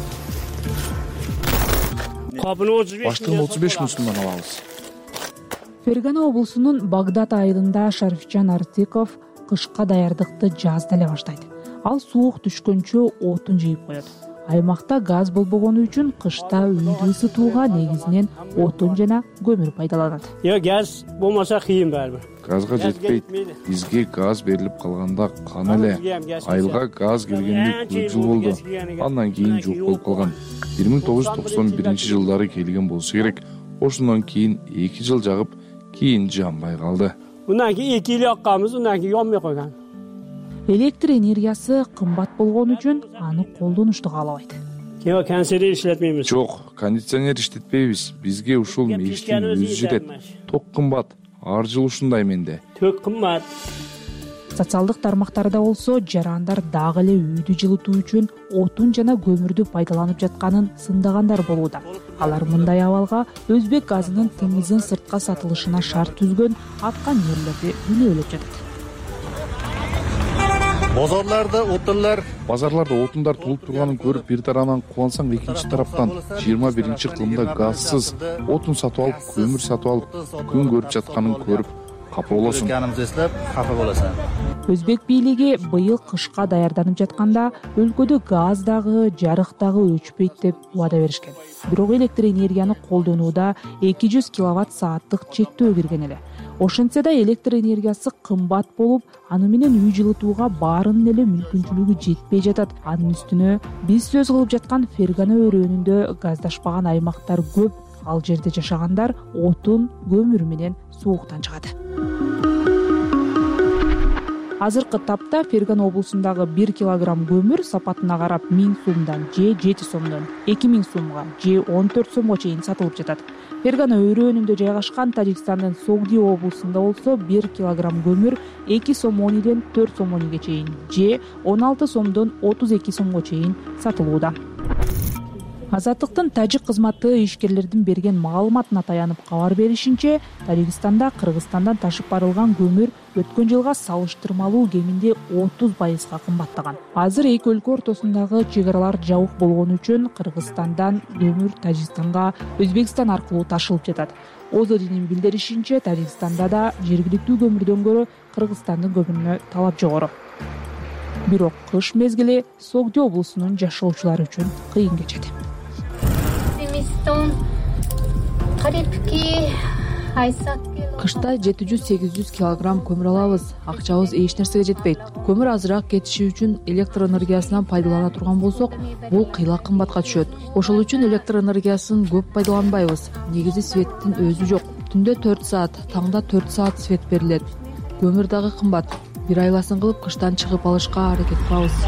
Баштыгын отуз беш миң сомдон алабыз. Фергана облусунун Багдад айылында Шарифжан Артыков кышка даярдыкты жазда эле баштайт. Ал суук түшкөнчө отун жыйып коет. Аймакта газ болбогону үчүн кышта үйдү ысытууга негизинен отун жана көмүр пайдаланат. Yo газ болмаса кыйын баары. Газга жетпейт. Бизге газ берилип калганда кана эле. Айылга газ келгенде көп жыл болду. Андан кийин жок болуп калган. бир миң тогуз жүз токсон биринчи жылдары келген болсо керек. Ошондон кийин эки жыл жагып, кийин жанбай калды. Мындан кийин эки жыл якканбыз, мындан кийин жанбай койгон. Электр энергиясы кымбат болгон үчүн аны колдонушту каалабайт. Кео кондиционер иштетпейбиз. Жок, кондиционер иштетпейбиз. Бизге ушул мейиштин өзү жетет. Ток кымбат. Ар жыл ушундай менде. Ток кымбат. Социалдык тармактарда болсо жарандар дагы эле үйдү жылытуу үчүн отун жана көмүрдү пайдаланып жатканын сындагандар болууда. Алар мындай абалга өзбек газынын тымызын сыртка сатылышына шарт түзгөн аткан жерлерди күнөөлөп жатат. Базарларда отундар, базарларда отундар тулуп турганын көрүп бир тарабынан кубансаң, экинчи тараптан жыйырма биринчи кылымда газсыз отун сатып алып, көмүр сатып алып, күн көрүп жатканын көрүп капа болосуң. Өзбек бийлиги быйыл кышка даярданып жатканда өлкөдө газ дагы, жарык дагы өчпөйт деп убада беришкен. Бирок электр энергияны колдонууда эки жүз киловатт сааттык чектөө кирген эле. Ошентсе да электр энергиясы кымбат болуп, аны менен үй жылытууга баарынын эле мүмкүнчүлүгү жетпей жатат. Анын үстүнө биз сөз кылып жаткан Фергана өрөөнүндө газдашпаган аймактар көп. Ал жерде жашагандар отун, көмүр менен сууктан чыгат. Азыркы тапта Фергана облусундагы бир килограмм көмүр сапатына карап миң сомдон же жети сомдон эки миң сомго же он төрт сомго чейин сатылып жатат. Фергана өрөөнүндө жайгашкан Тажикстандын Согди облусунда болсо бир килограмм көмүр эки сом он ийден төрт сом он ийге чейин же он алты сомдон отуз эки сомго чейин сатылууда. Азаттыктын тажик кызматы ишкерлердин берген маалыматына таянып кабар беришинче, Тажикстанда Кыргызстандан ташып барылган көмүр өткөн жылга салыштырмалуу кеминде отуз пайызга кымбаттаган. Азыр эки өлкө ортосундагы чек аралар жабык болгон үчүн Кыргызстандан көмүр Тажикстанга Өзбекстан аркылуу ташылып жатат. ОЗОдин билдиришинче, Тажикстанда да жергиликтүү көмүрдөн көрө Кыргызстандын көмүрүнө талап жогору. Бирок кыш мезгили Согди облусунун жашоочулары үчүн кыйын кечет. Карибки кышта жети жүз сегиз жүз килограмм көмүр алабыз, акчабыз эч нерсеге жетпейт. Көмүр азыраак кетиши үчүн электр энергиясынан пайдалана турган болсок, бул кыйла кымбатка түшөт. Ошол үчүн электр энергиясын көп пайдаланбайбыз. Негизи светтин өзү жок. Түндө төрт саат, таңда төрт саат свет берилет. Көмүр дагы кымбат. Бир айласын кылып кыштан чыгып алышка аракет кылабыз.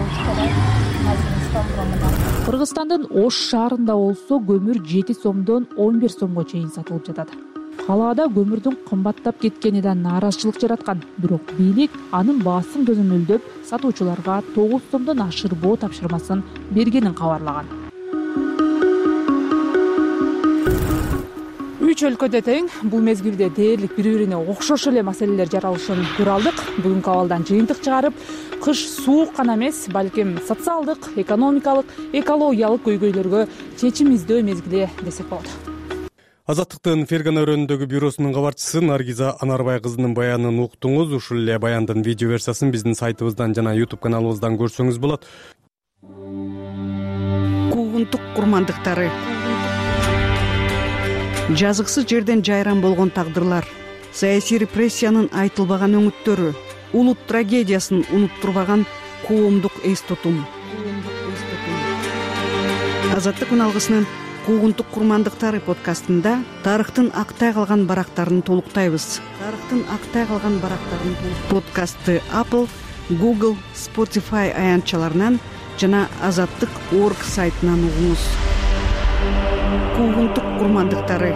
Кыргызстандын Ош шаарында болсо көмүр жети сомдон он бир сомго чейин сатылып жатат. Калаада көмүрдүн кымбаттап кеткенине нааразычылык жараткан, бирок бийлик анын баасын көзөмөлдөп, сатуучуларга тогуз сомдон ашырбоо тапшырмасын бергенин кабарлаган. Үч өлкөдө тең бул мезгилде дээрлик бири-бирине окшош эле маселелер жаралышын көрө алдык. Бүгүнкү абалдан жыйынтык чыгарып, кыш суук гана эмес, балким социалдык, экономикалык, экологиялык көйгөйлөргө чечим издөө мезгили десек болот. Азаттыктын Фергана өрөөнүндөгү бюросунун кабарчысы Наргиза Анарбай кызынын баянын уктуңуз. Ушул эле баяндын видео версиясын биздин сайтыбыздан жана YouTube каналыбыздан көрсөңүз болот. Куугунтук курмандыктары. Жазыксыз жерден жайран болгон тагдырлар, саясий репрессиянын айтылбаган өңүттөрү, улут трагедиясын унуттурбаган коомдук эс тутум. Азаттык үналгысынын Куугунтук курмандыктары подкастында тарыхтын актай калган барактарын толуктайбыз. Тарыхтын актай калган барактарын подкастты Apple, Google, Spotify аянтчаларынан жана азаттык точка орг сайтынан угуңуз. Куугунтук курмандыктары.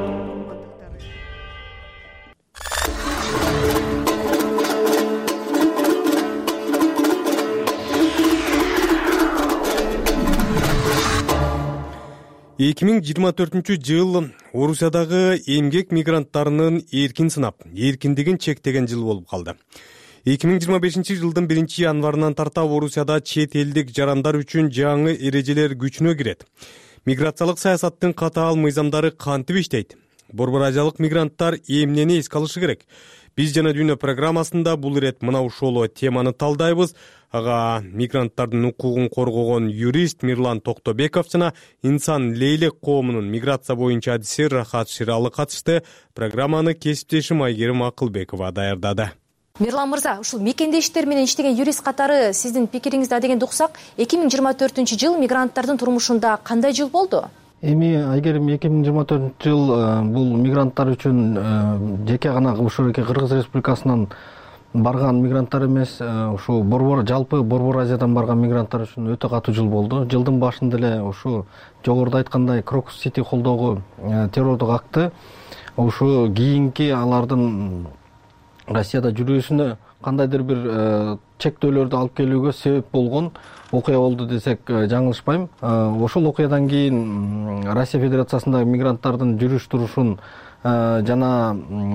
эки миң жыйырма төртүнчү жыл Орусиядагы эмгек мигранттарынын эркин сынап, эркиндигин чектеген жыл болуп калды. эки миң жыйырма бешинчи жылдын биринчи январынан тарта Орусияда чет элдик жарандар үчүн жаңы эрежелер күчүнө кирет. Миграциялык саясаттын катаал мыйзамдары кантип иштейт? Борбор Азиялык мигранттар эмнени эске алышы керек? Биз жана дүйнө программасында бул ирет мына ушул теманы талдайбыз. Ага мигранттардын укугун коргогон юрист Мирлан Токтобеков жана инсан лейлек коомунун миграция боюнча адиси Рахат Ширалы катышты. Программаны кесиптешим Айгерим Акылбекова даярдады. Мирлан мырза, ушул мекендештер менен иштеген юрист катары сиздин пикириңизде дегенди уксак, эки миң жыйырма төртүнчү жыл мигранттардын турмушунда кандай жыл болду? Эми Айгерим эки миң жыйырма төртүнчү жыл бул мигранттар үчүн жеке гана ушул Кыргыз Республикасынан барган мигранттар эмес, ушу борбор жалпы Борбор Азиядан барган мигранттар үчүн өтө катуу жыл болду. Жылдын башында эле ушу жогоруда айткандай Крокус Сити колдогу террордук акты ушу кийинки алардын Россияда жүрүүсүнө кандайдыр бир чектөөлөрдү алып келүүгө себеп болгон окуя болду десек жаңылышпайм. Ошол окуядан кийин Россия Федерациясындагы мигранттардын жүрүш турушун жана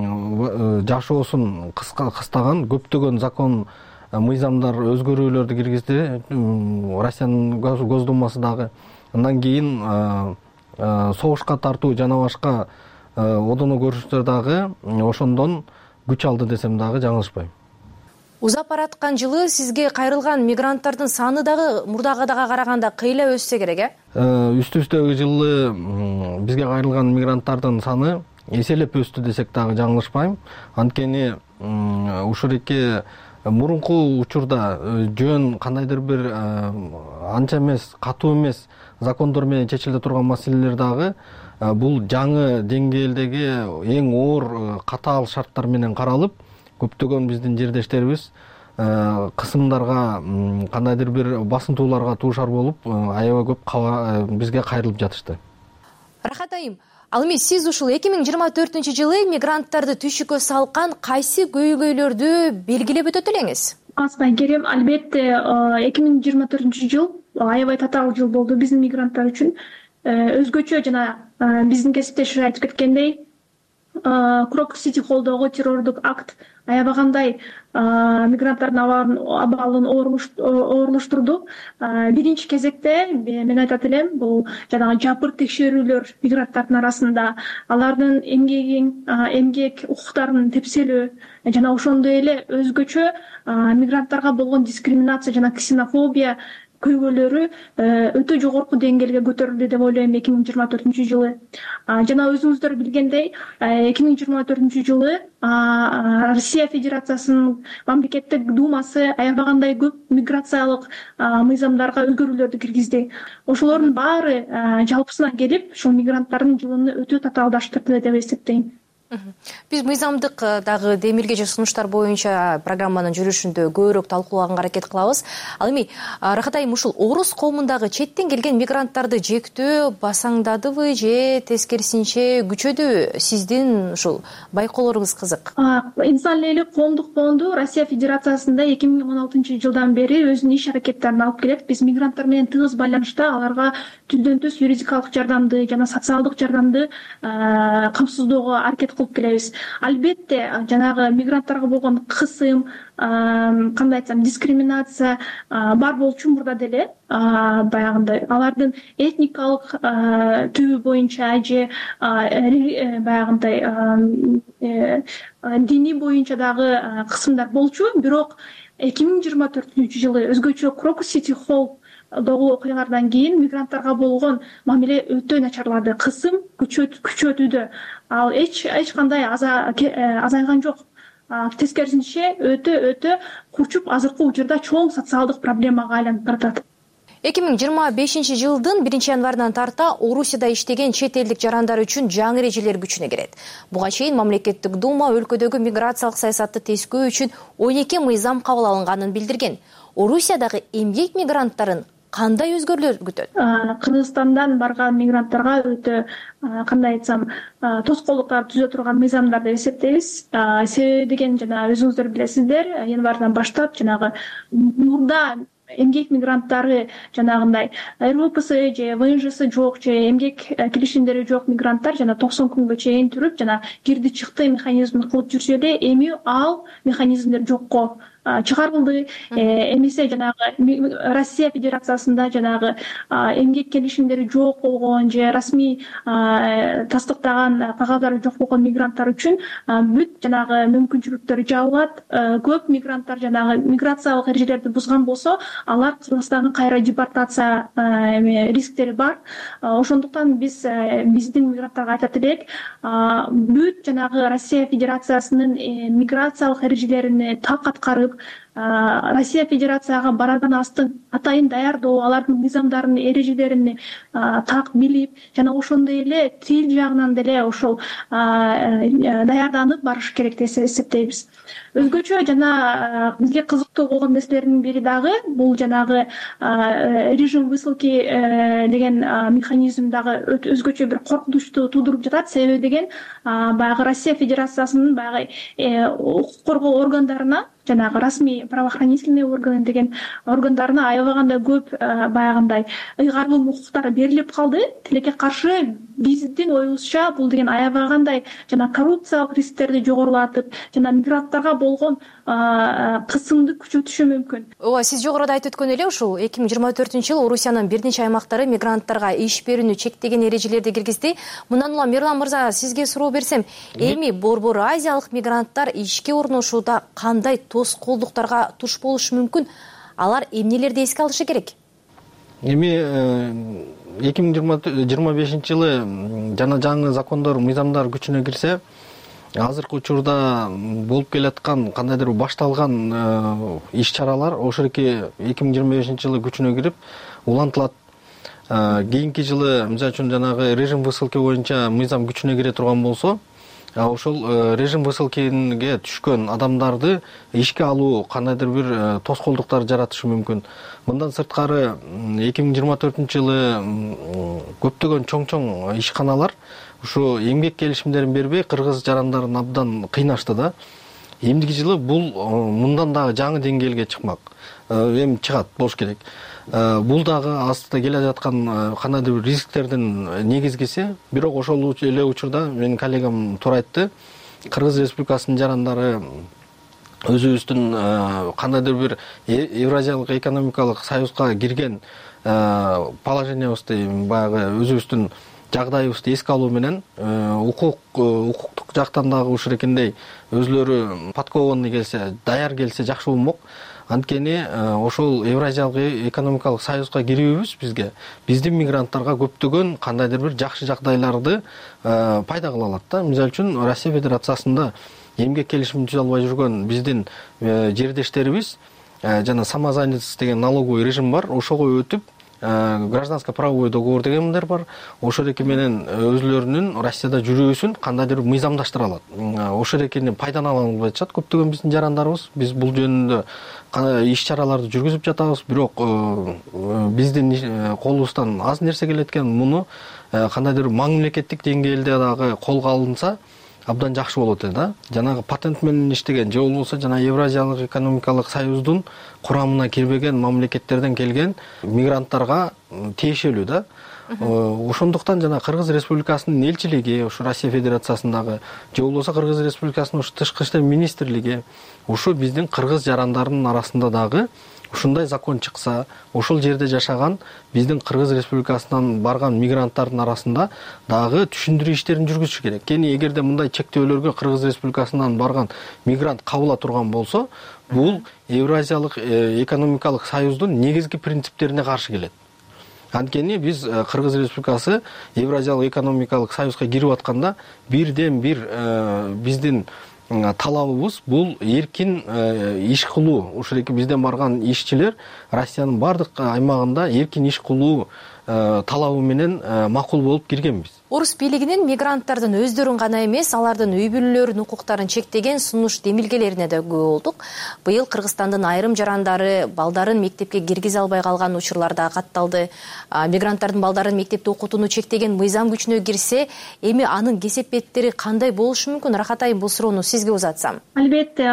жашоосун кыстаган көптөгөн закон мыйзамдар өзгөрүүлөрдү киргизди. Россиянын Госдумасы дагы андан кийин согушка тартуу жана башка одоно көрүнүштөр дагы ошондон күч алды десем дагы жаңылышпайм. Узап бараткан жылы сизге кайрылган мигранттардын саны дагы мурдагыга караганда кыйла өссө керек, э? Үстү-үстөгү жылы бизге кайрылган мигранттардын саны эселеп өстү десек дагы жаңылышпайм. Анткени ушуреке мурунку учурда жөн кандайдыр бир анча эмес, катуу эмес закондор менен чечиле турган маселелер дагы бул жаңы деңгээлдеги эң оор катаал шарттар менен каралып, көптөгөн биздин жердештерибиз кысымдарга, кандайдыр бир басынтууларга туушар болуп, аябай көп бизге кайрылып жатышты. Рахат айым, ал эми сиз ушул эки миң жыйырма төртүнчү жылы мигранттарды түйшүккө салкан кайсы көйгөйлөрдү белгилеп өтөт элеңиз? Асма Айгерим, албетте эки миң жыйырма төртүнчү жыл аябай татаал жыл болду биздин мигранттар үчүн. Өзгөчө жана биздин кесиптешер айтып кеткендей, Крокус Сити колдогу террордук акт аябагандай мигранттардын абалын оорлоштурду. Биринчи кезекте мен айтат элем, бул жанагы жапыр текшерүүлөр мигранттардын арасында, алардын эмгегин, эмгек укуктарын тепселөө жана ошондой эле өзгөчө мигранттарга болгон дискриминация жана ксенофобия көйгөйлөрү өтө жогорку деңгээлге көтөрүлдү деп ойлойм эки миң жыйырма төртүнчү жылы. Жана өзүңүздөр билгендей эки миң жыйырма төртүнчү жылы Россия Федерациясынын мамлекеттик думасы аябагандай көп миграциялык мыйзамдарга өзгөрүүлөрдү киргизди. Ошолордун баары жалпысынан келип ушул мигранттардын жылын өтө татаалдаштырды деп эсептейм. Биз мыйзамдык дагы демилге же сунуштар боюнча программанын жүрүшүндө көбүрөөк талкуулаганга аракет кылабыз. Ал эми Рахат айым, ушул орус коомундагы четтен келген мигранттарды жектөө басаңдадыбы же тескерисинче күчөдүбү? Сиздин ушул байкоолоруңуз кызык. Инсан эле коомдук фонду Россия Федерациясында эки миң он алтынчы жылдан бери өзүнүн иш аракеттерин алып келет. Биз мигранттар менен тыгыз байланышта аларга түздөн түз юридикалык жардамды жана социалдык жардамды камсыздоого аракет кылып келебиз. Албетте жанагы мигранттарга болгон кысым, кандай айтсам, дискриминация бар болчу мурда деле. Баягындай алардын этникалык түбү боюнча же баягындай диний боюнча дагы кысымдар болчу. Бирок эки миң жыйырма төртүнчү жылы өзгөчө Крокус Сити Холл догу окуялардан кийин мигранттарга болгон мамиле өтө начарлады. Кысым күчөтүүдө. Ал эч эч кандай азайган жок. Тескерисинче өтө өтө курчуп азыркы учурда чоң социалдык проблемага айланып баратат. эки миң жыйырма бешинчи жылдын биринчи январынан тарта Орусияда иштеген чет элдик жарандар үчүн жаңы эрежелер күчүнө кирет. Буга чейин мамлекеттик дума өлкөдөгү миграциялык саясатты тескөө үчүн он эки мыйзам кабыл алынганын билдирген. Орусиядагы эмгек мигранттарын кандай өзгөрүүлөр күтөт? Кыргызстандан барган мигранттарга өтө, кандай айтсам, тоскоолдуктар түзө турган мыйзамдар деп эсептейбиз. Себеби деген жана өзүңүздөр билесиздер, январдан баштап жанагы мурда эмгек мигранттары жанагындай эр вэ пэ эс же вэ эн жэ эс жок же эмгек келишимдери жок мигранттар жана токсон күнгө чейин туруп жана кирди чыкты механизмин кылып жүрсө эле, эми ал механизмдер жокко чыгарылды. Эмесе жанагы Россия Федерациясында жанагы эмгек келишимдери жок болгон же расмий тастыктаган кагаздары жок болгон мигранттар үчүн бүт жанагы мүмкүнчүлүктөр жабылат. Көп мигранттар жанагы миграциялык эрежелерди бузган болсо, алар Кыргызстанга кайра депортация рисктери бар. Ошондуктан биз биздин мигранттарга айтат элек, бүт жанагы Россия Федерациясынын миграциялык эрежелерине так аткарып, Россия Федерацияга барадан астын атайын даярдоо, алардын мыйзамдарын, эрежелерин так билип, жана ошондой эле тил жагынан деле ошол даярданып барыш керек деп эсептейбиз. Өзгөчө жана бизге кызыктуу болгон нерселердин бири дагы бул жанагы режим высылки деген механизм дагы өзгөчө бир коркунучту туудуруп жатат. Себеби деген баягы Россия Федерациясынын баягы укук коргоо органдарына, жанагы расмий правоохранительный орган деген органдарына аябагандай көп баягындай ыйгарым укуктар берилип калды. Тилекке каршы биздин оюбузча бул деген аябагандай жана коррупциялык рисктерди жогорулатып, жана мигранттарга болгон кысымды күчөтүшү мүмкүн. Ооба, сиз жогоруда айтып өткөн эле ушул эки миң жыйырма төртүнчү жылы Орусиянын бир нече аймактары мигранттарга иш берүүнү чектеген эрежелерди киргизди. Мындан улам Мирлан мырза, сизге суроо берсем, эми борбор азиялык мигранттар ишке орношууда кандай тоскоолдуктарга туш болушу мүмкүн? Алар эмнелерди эске алышы керек? Эми эки миң жыйырма бешинчи жылы жана жаңы закондор, мыйзамдар күчүнө кирсе, азыркы учурда болуп келаткан кандайдыр башталган иш-чаралар ошоки эки миң жыйырма бешинчи жылы күчүнө кирип улантылат. Кийинки жылы, мисалы үчүн жанагы режим высылки боюнча мыйзам күчүнө кире турган болсо, ошол режим высылкиге түшкөн адамдарды ишке алуу кандайдыр бир тоскоолдуктар жаратышы мүмкүн. Мындан сырткары эки миң жыйырма төртүнчү жылы көптөгөн чоң-чоң ишканалар ушу эмгек келишимдерин бербей кыргыз жарандарын абдан кыйнашты да. Эмдиги жылы бул мындан дагы жаңы деңгээлге чыкмак. Эми чыгат болуш керек. Бул дагы астында келе жаткан кандайдыр бир рисктердин негизгиси. Бирок ошол эле учурда менин коллегам туура айтты. Кыргыз Республикасынын жарандары өзүбүздүн кандайдыр бир Евразиялык экономикалык союзга кирген положениябызды баягы өзүбүздүн жагдайыбызды эске алуу менен укук укуктук жактан дагы ушурекендей өзүлөрү подкованный келсе, даяр келсе жакшы болмок. Анткени ошол Евразиялык экономикалык союзга кирүүбүз бизге биздин мигранттарга көптөгөн кандайдыр бир жакшы жагдайларды пайда кыла алат да. Мисалы үчүн Россия Федерациясында эмгек келишимин түзө албай жүргөн биздин жердештерибиз жана самозанятость деген налоговый режим бар, ошого өтүп гражданско правовой договор дегендер бар. Ошореки менен өзүлөрүнүн Россияда жүрүүсүн кандайдыр бир мыйзамдаштыра алат. Ошорекини пайдалана албай жатышат көптөгөн биздин жарандарыбыз. Биз бул жөнүндө иш-чараларды жүргүзүп жатабыз, бирок биздин колубуздан аз нерсе келет экен. Муну кандайдыр мамлекеттик деңгээлде дагы колго алынса абдан жакшы болот эле да. Жанагы патент менен иштеген же болбосо жана Евразиялык экономикалык союздун курамына кирбеген мамлекеттерден келген мигранттарга тиешелүү да. Ошондуктан жана Кыргыз Республикасынын элчилиги, ушу Россия Федерациясындагы же болбосо Кыргыз Республикасынын ушу тышкы иштер министрлиги ушу биздин кыргыз жарандарынын арасында дагы ушундай закон чыкса, ошол жерде жашаган биздин Кыргыз Республикасынан барган мигранттардын арасында дагы түшүндүрүү иштерин жүргүзүш керек. Кени эгерде мындай чектөөлөргө Кыргыз Республикасынан барган мигрант кабыла турган болсо, бул Евразиялык экономикалык союздун негизги принциптерине каршы келет. Анткени биз Кыргыз Республикасы Евразиялык экономикалык союзга кирип атканда бирден бир биздин талабыбыз бул эркин иш кылуу. Ушуреки бизден барган ишчилер Россиянын бардык аймагында эркин иш кылуу талабы менен макул болуп киргенбиз. Орус бийлигинин мигранттардын өздөрүн гана эмес, алардын үй бүлөлөрүнүн укуктарын чектеген сунуш демилгелерине да күбө болдук. Быйыл Кыргызстандын айрым жарандары балдарын мектепке киргизе албай калган учурлар да катталды. Мигранттардын балдарын мектепте окутууну чектеген мыйзам күчүнө кирсе, эми анын кесепеттери кандай болушу мүмкүн? Рахат айым, бул суроону сизге узатсам. Албетте,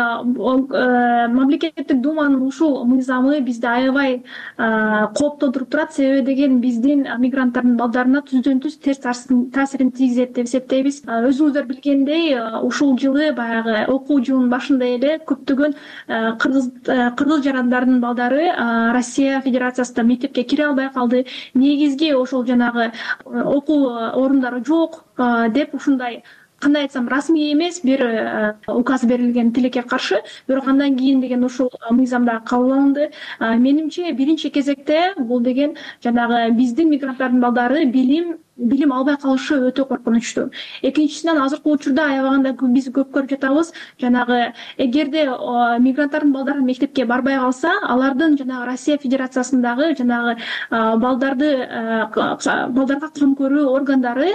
мамлекеттик думанын ушул мыйзамы бизди аябай кооптондуруп турат. Себеби деген биздин мигранттардын балдарына түздөн түз терс таасирин тийгизет деп эсептейбиз. Өзүңүздөр билгендей, ушул жылы баягы окуу жылынын башында эле көптөгөн кыргыз кыргыз жарандарынын балдары Россия Федерациясында мектепке кире албай калды. Негизги ошол жанагы окуу орундары жок деп ушундай, кандай айтсам, расмий эмес бир указ берилген тилекке каршы, бирок андан кийин деген ушул мыйзамда кабыл алынды. Менимче биринчи кезекте бул деген жанагы биздин мигранттардын балдары билим билим албай калышы өтө коркунучтуу. Экинчисинен азыркы учурда аябаганда биз көп көрүп жатабыз, жанагы эгерде мигранттардын балдары мектепке барбай калса, алардын жанагы Россия Федерациясындагы жанагы балдарды балдарга кам көрүү органдары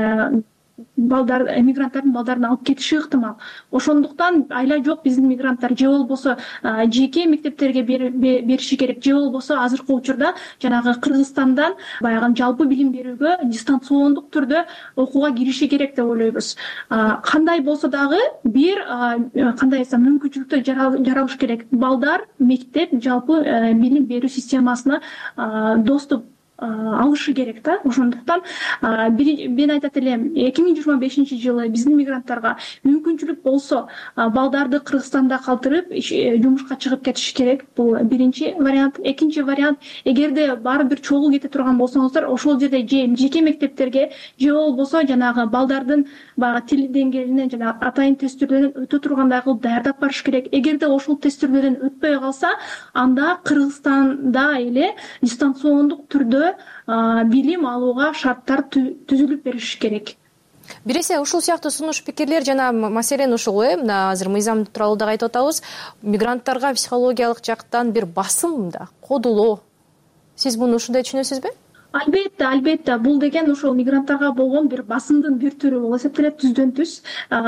балдар мигранттардын балдарын алып кетиши ыктымал. Ошондуктан айла жок биздин мигранттар же болбосо жеке мектептерге бериши керек, же болбосо азыркы учурда жанагы Кыргызстандан баягы жалпы билим берүүгө дистанциондук түрдө окууга кириши керек деп ойлойбуз. Кандай болсо дагы бир кандай айтсам мүмкүнчүлүктөр жаралыш керек. Балдар мектеп жалпы билим берүү системасына доступ алышы керек да. Ошондуктан мен айтат элем, эки миң жыйырма бешинчи жылы биздин мигранттарга мүмкүнчүлүк болсо балдарды Кыргызстанда калтырып жумушка чыгып кетиш керек. Бул биринчи вариант. Экинчи вариант, эгерде баары бир чогуу кете турган болсоңуздар, ошол жерде же жеке мектептерге же болбосо жанагы балдардын баягы тил деңгээлинен жана атайын тесттерден өтө тургандай кылып даярдап барыш керек. Эгерде ошол тесттерден өтпөй калса, анда Кыргызстанда эле дистанциондук түрдө билим алууга шарттар түзүлүп бериш керек. Биресе ушул сыяктуу сунуш пикирлер жана маселен ушул э мына азыр мыйзам тууралуу да айтып атабыз, мигранттарга психологиялык жактан бир басым да, кодулоо. Сиз муну ушундай түшүнөсүзбү? Албетте, албетте, бул деген ушул мигранттарга болгон бир басымдын бир түрү болуп эсептелет, түздөн түз.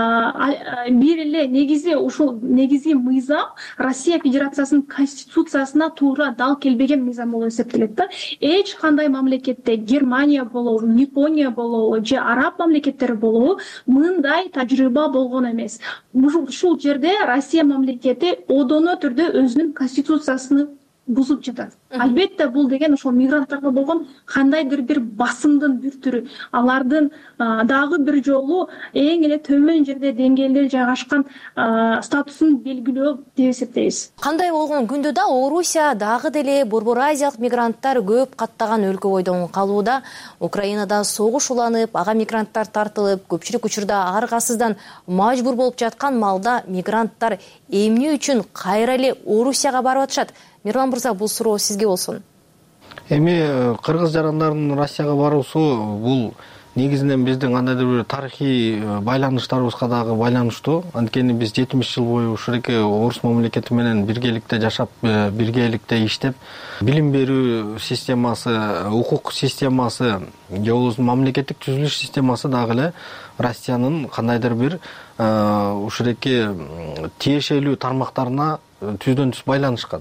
Бир эле негизи ушул негизги мыйзам Россия Федерациясынын конституциясына туура дал келбеген мыйзам болуп эсептелет да. Эч кандай мамлекетте, Германия болобу, Япония болобу, же араб мамлекеттери болобу, мындай тажрыйба болгон эмес. Ушул жерде Россия мамлекети одоно түрдө өзүнүн конституциясыны бузуп жатат. Албетте бул деген ошол мигранттарга болгон кандайдыр бир басымдын бир түрү, алардын дагы бир жолу эң эле төмөн жерде деңгээлде жайгашкан статусун белгилөө деп эсептейбиз. Кандай болгон күндө да Орусия дагы деле борбор азиялык мигранттар көп каттаган өлкө бойдон калууда. Украинада согуш уланып, ага мигранттар тартылып, көпчүлүк учурда аргасыздан мажбур болуп жаткан маалда мигранттар эмне үчүн кайра эле Орусияга барып атышат? Мирлан мырза, бул суроо сизге болсун. Эми кыргыз жарандардын Россияга баруусу бул негизинен биздин кандайдыр бир тарыхый байланыштарыбызга дагы байланыштуу. Анткени биз жетимиш жыл бою ушуреке орус мамлекети менен биргеликте жашап, биргеликте иштеп, билим берүү системасы, укук системасы, же болбосо мамлекеттик түзүлүш системасы дагы эле Россиянын кандайдыр бир ушуреке тиешелүү тармактарына түздөн түз байланышкан.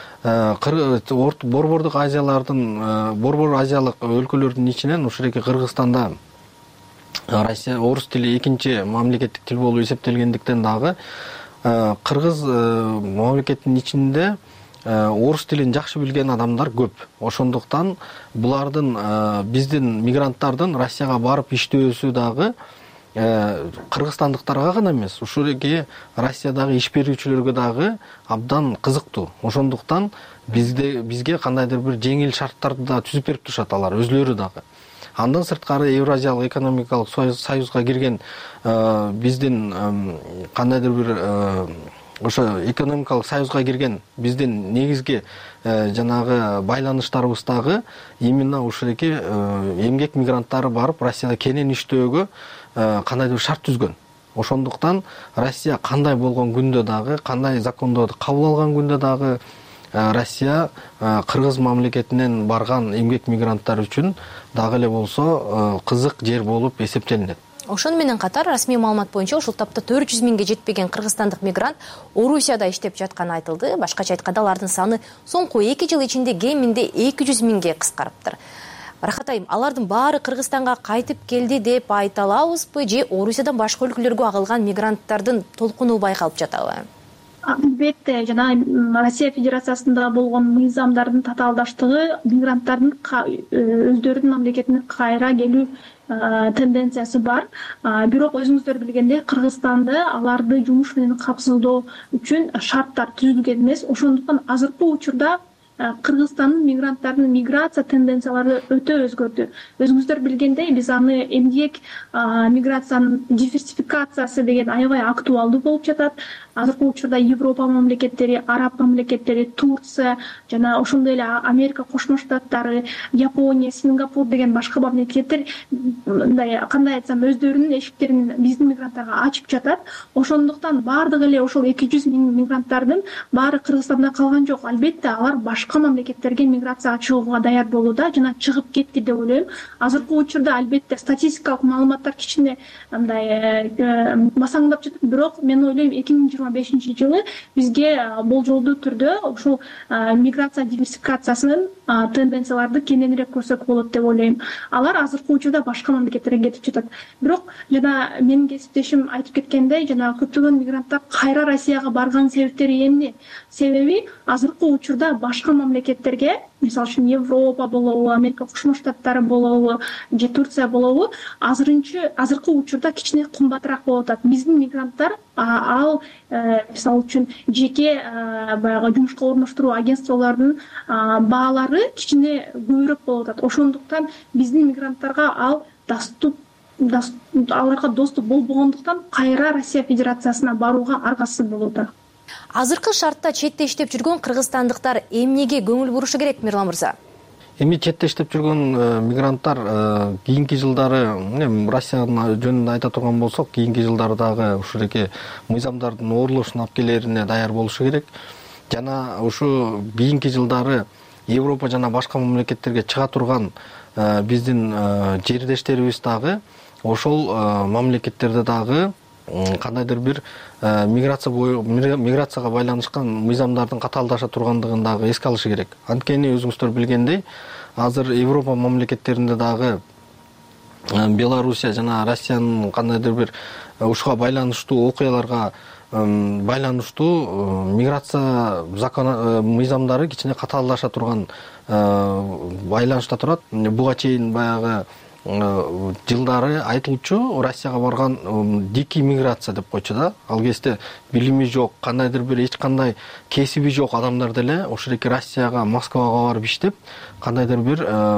Борбордук Азиялардын, борбор азиялык өлкөлөрдүн ичинен ушуреке Кыргызстанда Россия орус тили экинчи мамлекеттик тил болуп эсептелгендиктен дагы кыргыз мамлекетинин ичинде орус тилин жакшы билген адамдар көп. Ошондуктан булардын биздин мигранттардын Россияга барып иштөөсү дагы кыргызстандыктарга гана эмес, ушуреке Россиядагы иш берүүчүлөргө дагы абдан кызыктуу. Ошондуктан бизде бизге кандайдыр бир жеңил шарттарды да түзүп берип турушат алар өзлөрү дагы. Андан сырткары Евразиялык экономикалык союзга кирген биздин кандайдыр бир ошо экономикалык союзга кирген биздин негизги жанагы байланыштарыбыз дагы именно ушуреке эмгек мигранттары барып Россияда кенен иштөөгө кандайдыр шарт түзгөн. Ошондуктан Россия кандай болгон күндө дагы, кандай закондорду кабыл алган күндө дагы Россия кыргыз мамлекетинен барган эмгек мигранттар үчүн дагы эле болсо кызык жер болуп эсептелинет. Ошону менен катар расмий маалымат боюнча ушул тапта төрт жүз миңге жетпеген кыргызстандык мигрант Орусияда иштеп жатканы айтылды. Башкача айтканда алардын саны соңку эки жыл ичинде кеминде эки жүз миңге кыскарыптыр. Рахат айым, алардын баары Кыргызстанга кайтып келди деп айта алабызбы же Орусиядан башка өлкөлөргө агылган мигранттардын толкуну байкалып жатабы? Албетте, жана Россия Федерациясында болгон мыйзамдардын татаалдаштыгы мигранттардын өздөрүнүн мамлекетине кайра келүү тенденциясы бар. Бирок өзүңүздөр билгендей, Кыргызстанда аларды жумуш менен камсыздоо үчүн шарттар түзүлгөн эмес. Ошондуктан азыркы учурда Кыргызстандын мигранттардын миграция тенденциялары өтө өзгөрдү. Өзүңүздөр билгендей, биз аны эмгек миграциянын диверсификациясы деген аябай актуалдуу болуп жатат. Азыркы учурда Европа мамлекеттери, Араб мамлекеттери, Турция жана ошондой эле Америка Кошмо Штаттары, Япония, Сингапур деген башка мамлекеттер мындай кандай айтсам өздөрүнүн эшиктерин биздин мигранттарга ачып жатат. Ошондуктан баардыгы эле ошол эки жүз миң мигранттардын баары Кыргызстанда калган жок. Албетте алар башка мамлекеттерге миграцияга чыгууга даяр болууда жана чыгып кетти деп ойлойм. Азыркы учурда албетте статистикалык маалыматтар кичине мындай басаңдап жатат, бирок мен ойлойм эки миң жыйырма бешинчи жылы бизге болжолдуу түрдө ушул миграция диверсификациясынын тенденцияларды кененирээк көрсөк болот деп ойлойм. Алар азыркы учурда башка мамлекеттерге кетип жатат. Бирок жана менин кесиптешим айтып кеткендей, жана көптөгөн мигранттар кайра Россияга барган себептери эмне? Себеби азыркы учурда башка мамлекеттерге, мисалы үчүн Европа болобу, Америка Кошмо Штаттары болобу, же Турция болобу, азырынчы азыркы учурда кичине кымбатыраак болуп атат. Биздин мигранттар ал мисалы үчүн жеке баягы жумушка орноштуруу агентстволордун баалары кичине көбүрөөк болуп атат. Ошондуктан биздин мигранттарга ал доступ аларга доступ болбогондуктан кайра Россия Федерациясына барууга аргасыз болуп атат. Азыркы шартта четте иштеп жүргөн кыргызстандыктар эмнеге көңүл бурушу керек, Мирлан мырза? Эми четте иштеп жүргөн мигранттар кийинки жылдары, Россиянын жөнүндө айта турган болсок, кийинки жылдары дагы ушуреке мыйзамдардын орулушун алып келерине даяр болушу керек. Жана ушу кийинки жылдары Европа жана башка мамлекеттерге чыга турган биздин жердештерибиз дагы ошол мамлекеттерде дагы кандайдыр бир миграция миграцияга байланышкан мыйзамдардын катаалдаша тургандыгын дагы эске алышы керек. Анткени өзүңүздөр билгендей, азыр Европа мамлекеттеринде дагы Белоруссия жана Россиянын кандайдыр бир ушуга байланыштуу окуяларга байланыштуу миграция закон мыйзамдары кичине катаалдаша турган байланышта турат. Буга чейин баягы жылдары айтылчу Россияга барган дикий миграция деп койчу да. Ал кезде билими жок, кандайдыр бир эч кандай кесиби жок адамдар деле ошол эки Россияга, Москвага барып иштеп, кандайдыр бир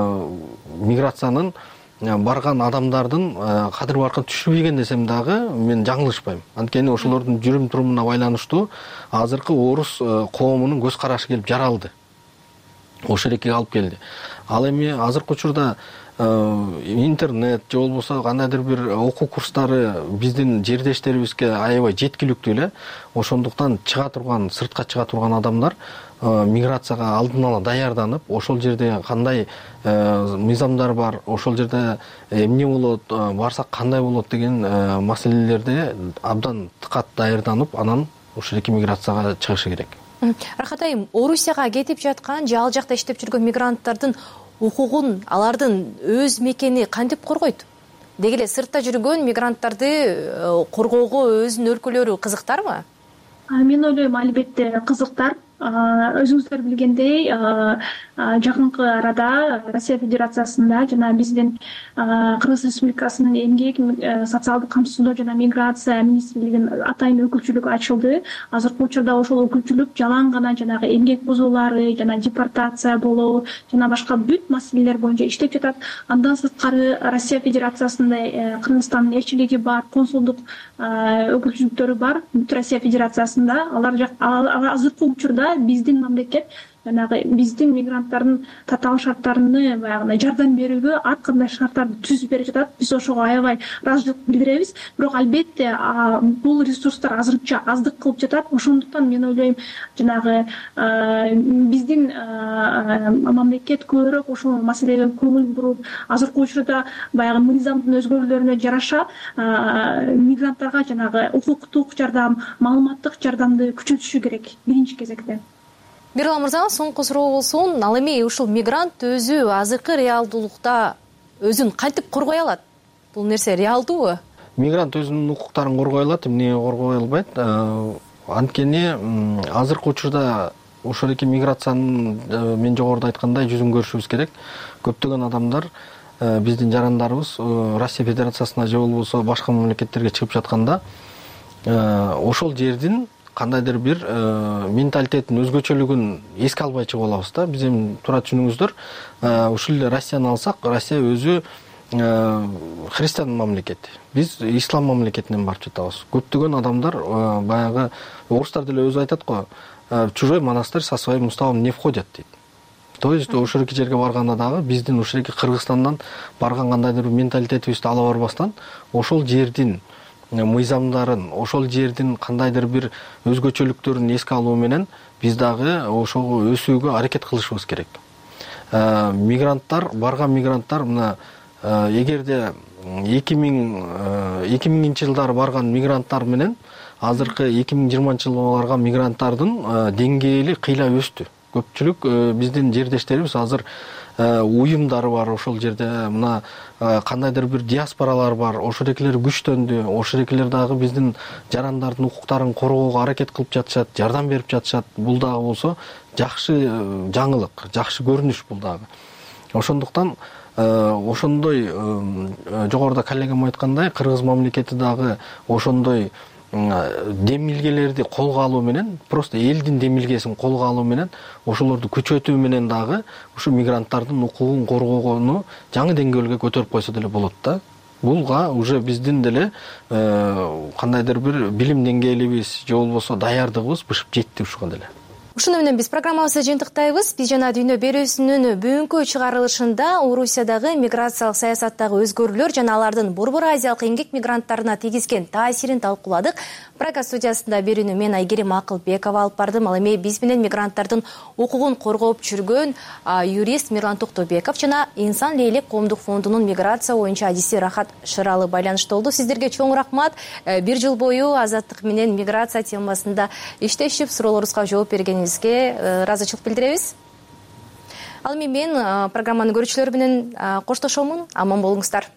миграциянын барган адамдардын кадыр баркын түшүнбөгөн десем дагы мен жаңылышпайм. Анткени ошолордун жүрүм турумуна байланыштуу азыркы орус коомунун көз карашы келип жаралды. Ошол экиге алып келди. Ал эми азыркы учурда интернет же болбосо кандайдыр бир окуу курстары биздин жердештерибизге аябай жеткиликтүү эле. Ошондуктан чыга турган, сыртка чыга турган адамдар миграцияга алдын ала даярданып, ошол жерде кандай мыйзамдар бар, ошол жерде эмне болот, барсак кандай болот деген маселелерде абдан тыкат даярданып, анан ошол эки миграцияга чыгышы керек. Рахат айым, Орусияга кетип жаткан же ал жакта иштеп жүргөн мигранттардын укугун, алардын өз мекени кантип коргойт? Деги эле сыртта жүргөн мигранттарды коргоого өзүнүн өлкөлөрү кызыктарбы? Мен ойлойм, албетте кызыктар. Өзүңүздөр билгендей, жакынкы арада Россия Федерациясында жана биздин Кыргыз Республикасынын эмгек, социалдык камсыздоо жана миграция министрлигинин атайын өкүлчүлүгү ачылды. Азыркы учурда ошол өкүлчүлүк жалаң гана жанагы эмгек бузуулары жана депортация болуу жана башка бүт маселелер боюнча иштеп жатат. Андан сырткары Россия Федерациясында Кыргызстандын элчилиги бар, консулдук өкүлчүлүктөрү бар бүт Россия Федерациясында. Алар азыркы учурда биздин мамлекет жанагы биздин мигранттардын татаал шарттарыны баягы жардам берүүгө ар кандай шарттарды түзүп берип жатат. Биз ошого аябай ыраазычылык билдиребиз. Бирок албетте бул ресурстар азырынча аздык кылып жатат. Ошондуктан мен ойлойм, жанагы биздин мамлекет көбүрөөк ошол маселеге көңүл буруп, азыркы учурда баягы мыйзамдын өзгөрүүлөрүнө жараша мигранттарга жанагы укуктук жардам, маалыматтык жардамды күчөтүшү керек биринчи кезекте. Мирлан мырза, соңку суроо болсун. Ал эми ушул мигрант өзү азыркы реалдуулукта өзүн кантип коргой алат? Бул нерсе реалдуубу? Мигрант өзүнүн укуктарын коргой алат, эмне коргой албайт? Анткени азыркы учурда ошол эки миграциянын мен жогоруда айткандай жүзүн көрүшүбүз керек. Көптөгөн адамдар биздин жарандарыбыз Россия Федерациясына же болбосо башка мамлекеттерге чыгып жатканда ошол жердин кандайдыр бир менталитеттин өзгөчөлүгүн эске албай чыгып алабыз да. Биз эми туура түшүнүңүздөр, ушул эле Россияны алсак, Россия өзү христиан мамлекет. Биз ислам мамлекетинен барып жатабыз. Көптөгөн адамдар баягы орустар деле өзү айтат го, чужой монастырь со своим уставом не входят дейт. То есть ошол эки жерге барганда дагы биздин ошол эки Кыргызстандан барган кандайдыр бир менталитетибизди ала барбастан, ошол жердин мыйзамдарын, ошол жердин кандайдыр бир өзгөчөлүктөрүн эске алуу менен биз дагы ошого өсүүгө аракет кылышыбыз керек. Мигранттар, барган мигранттар мына эгерде эки миңинчи жылдары барган мигранттар менен азыркы эки миң жыйырманчы жылы барган мигранттардын деңгээли кыйла өстү. Көпчүлүк биздин жердештерибиз азыр уюмдары бар, ошол жерде мына кандайдыр бир диаспоралар бар, ошол экилер күчтөндү, ошол экилер дагы биздин жарандардын укуктарын коргоого аракет кылып жатышат, жардам берип жатышат. Бул дагы болсо жакшы жаңылык, жакшы көрүнүш бул дагы. Ошондуктан ошондой жогоруда коллегам айткандай, Кыргыз мамлекети дагы ошондой демилгелерди колго алуу менен, просто элдин демилгесин колго алуу менен, ошолорду күчөтүү менен дагы ушу мигранттардын укугун коргоогону жаңы деңгээлге көтөрүп койсо деле болот да. Булга уже биздин деле кандайдыр бир билим деңгээлибиз же болбосо даярдыгыбыз бышып жетти ушуга деле. Ушуну менен биз программабызды жыйынтыктайбыз. Биз жана дүйнө берүүсүнүн бүгүнкү чыгарылышында Орусиядагы миграциялык саясаттагы өзгөрүүлөр жана алардын Борбор Азиялык эмгек мигранттарына тийгизген таасирин талкууладык. Прага студиясында берүүнү мен Айгерим Акылбекова алып бардым. Ал эми биз менен мигранттардын укугун коргоп жүргөн юрист Мирлан Токтобеков жана Инсан Лейлек коомдук фондунун миграция боюнча адиси Рахат Шыралы байланышта болду. Сиздерге чоң рахмат. Бир жыл бою азаттык менен миграция темасында иштешип, суроолорубузга жооп бергениңизге ыраазычылык билдиребиз. Ал эми мен программанын көрүүчүлөрү менен коштошомун. Аман болуңуздар.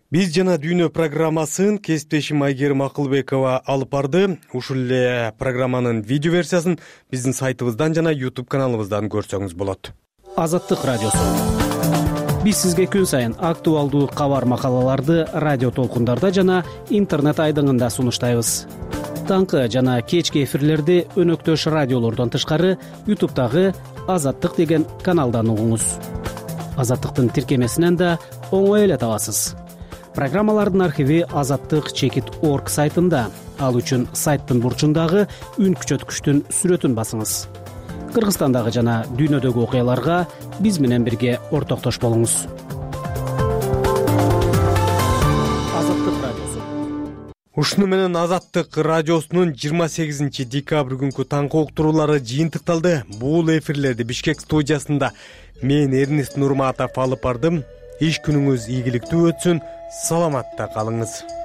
Биз жана дүйнө программасын кесиптешим Айгерим Акылбекова алып барды. Ушул эле программанын видео версиясын биздин сайтыбыздан жана YouTube каналыбыздан көрсөңүз болот. Азаттык радиосу. Биз сизге күн сайын актуалдуу кабар макалаларды радио толкундарда жана интернет айдыңында сунуштайбыз. Таңкы жана кечки эфирлерди өнөктөш радиолордон тышкары YouTube'дагы Азаттык деген каналдан угуңуз. Азаттыктын тиркемесинен да оңой эле табасыз. Программалардын архиви азаттык чекит точка орг сайтында. Ал үчүн сайттын бурчундагы үн күчөткүчтүн сүрөтүн басыңыз. Кыргызстандагы жана дүйнөдөгү окуяларга биз менен бирге ортоктош болуңуз. Азаттык радиосу. Ушуну менен Азаттык радиосунун жыйырма сегизинчи декабрь күнкү таңкы уктуруулары жыйынтыкталды. Бул эфирлерди Бишкек студиясында мен Эрнест Нурматов алып бардым. Иш күнүңүз ийгиликтүү өтсүн. Саламатта калыңыз.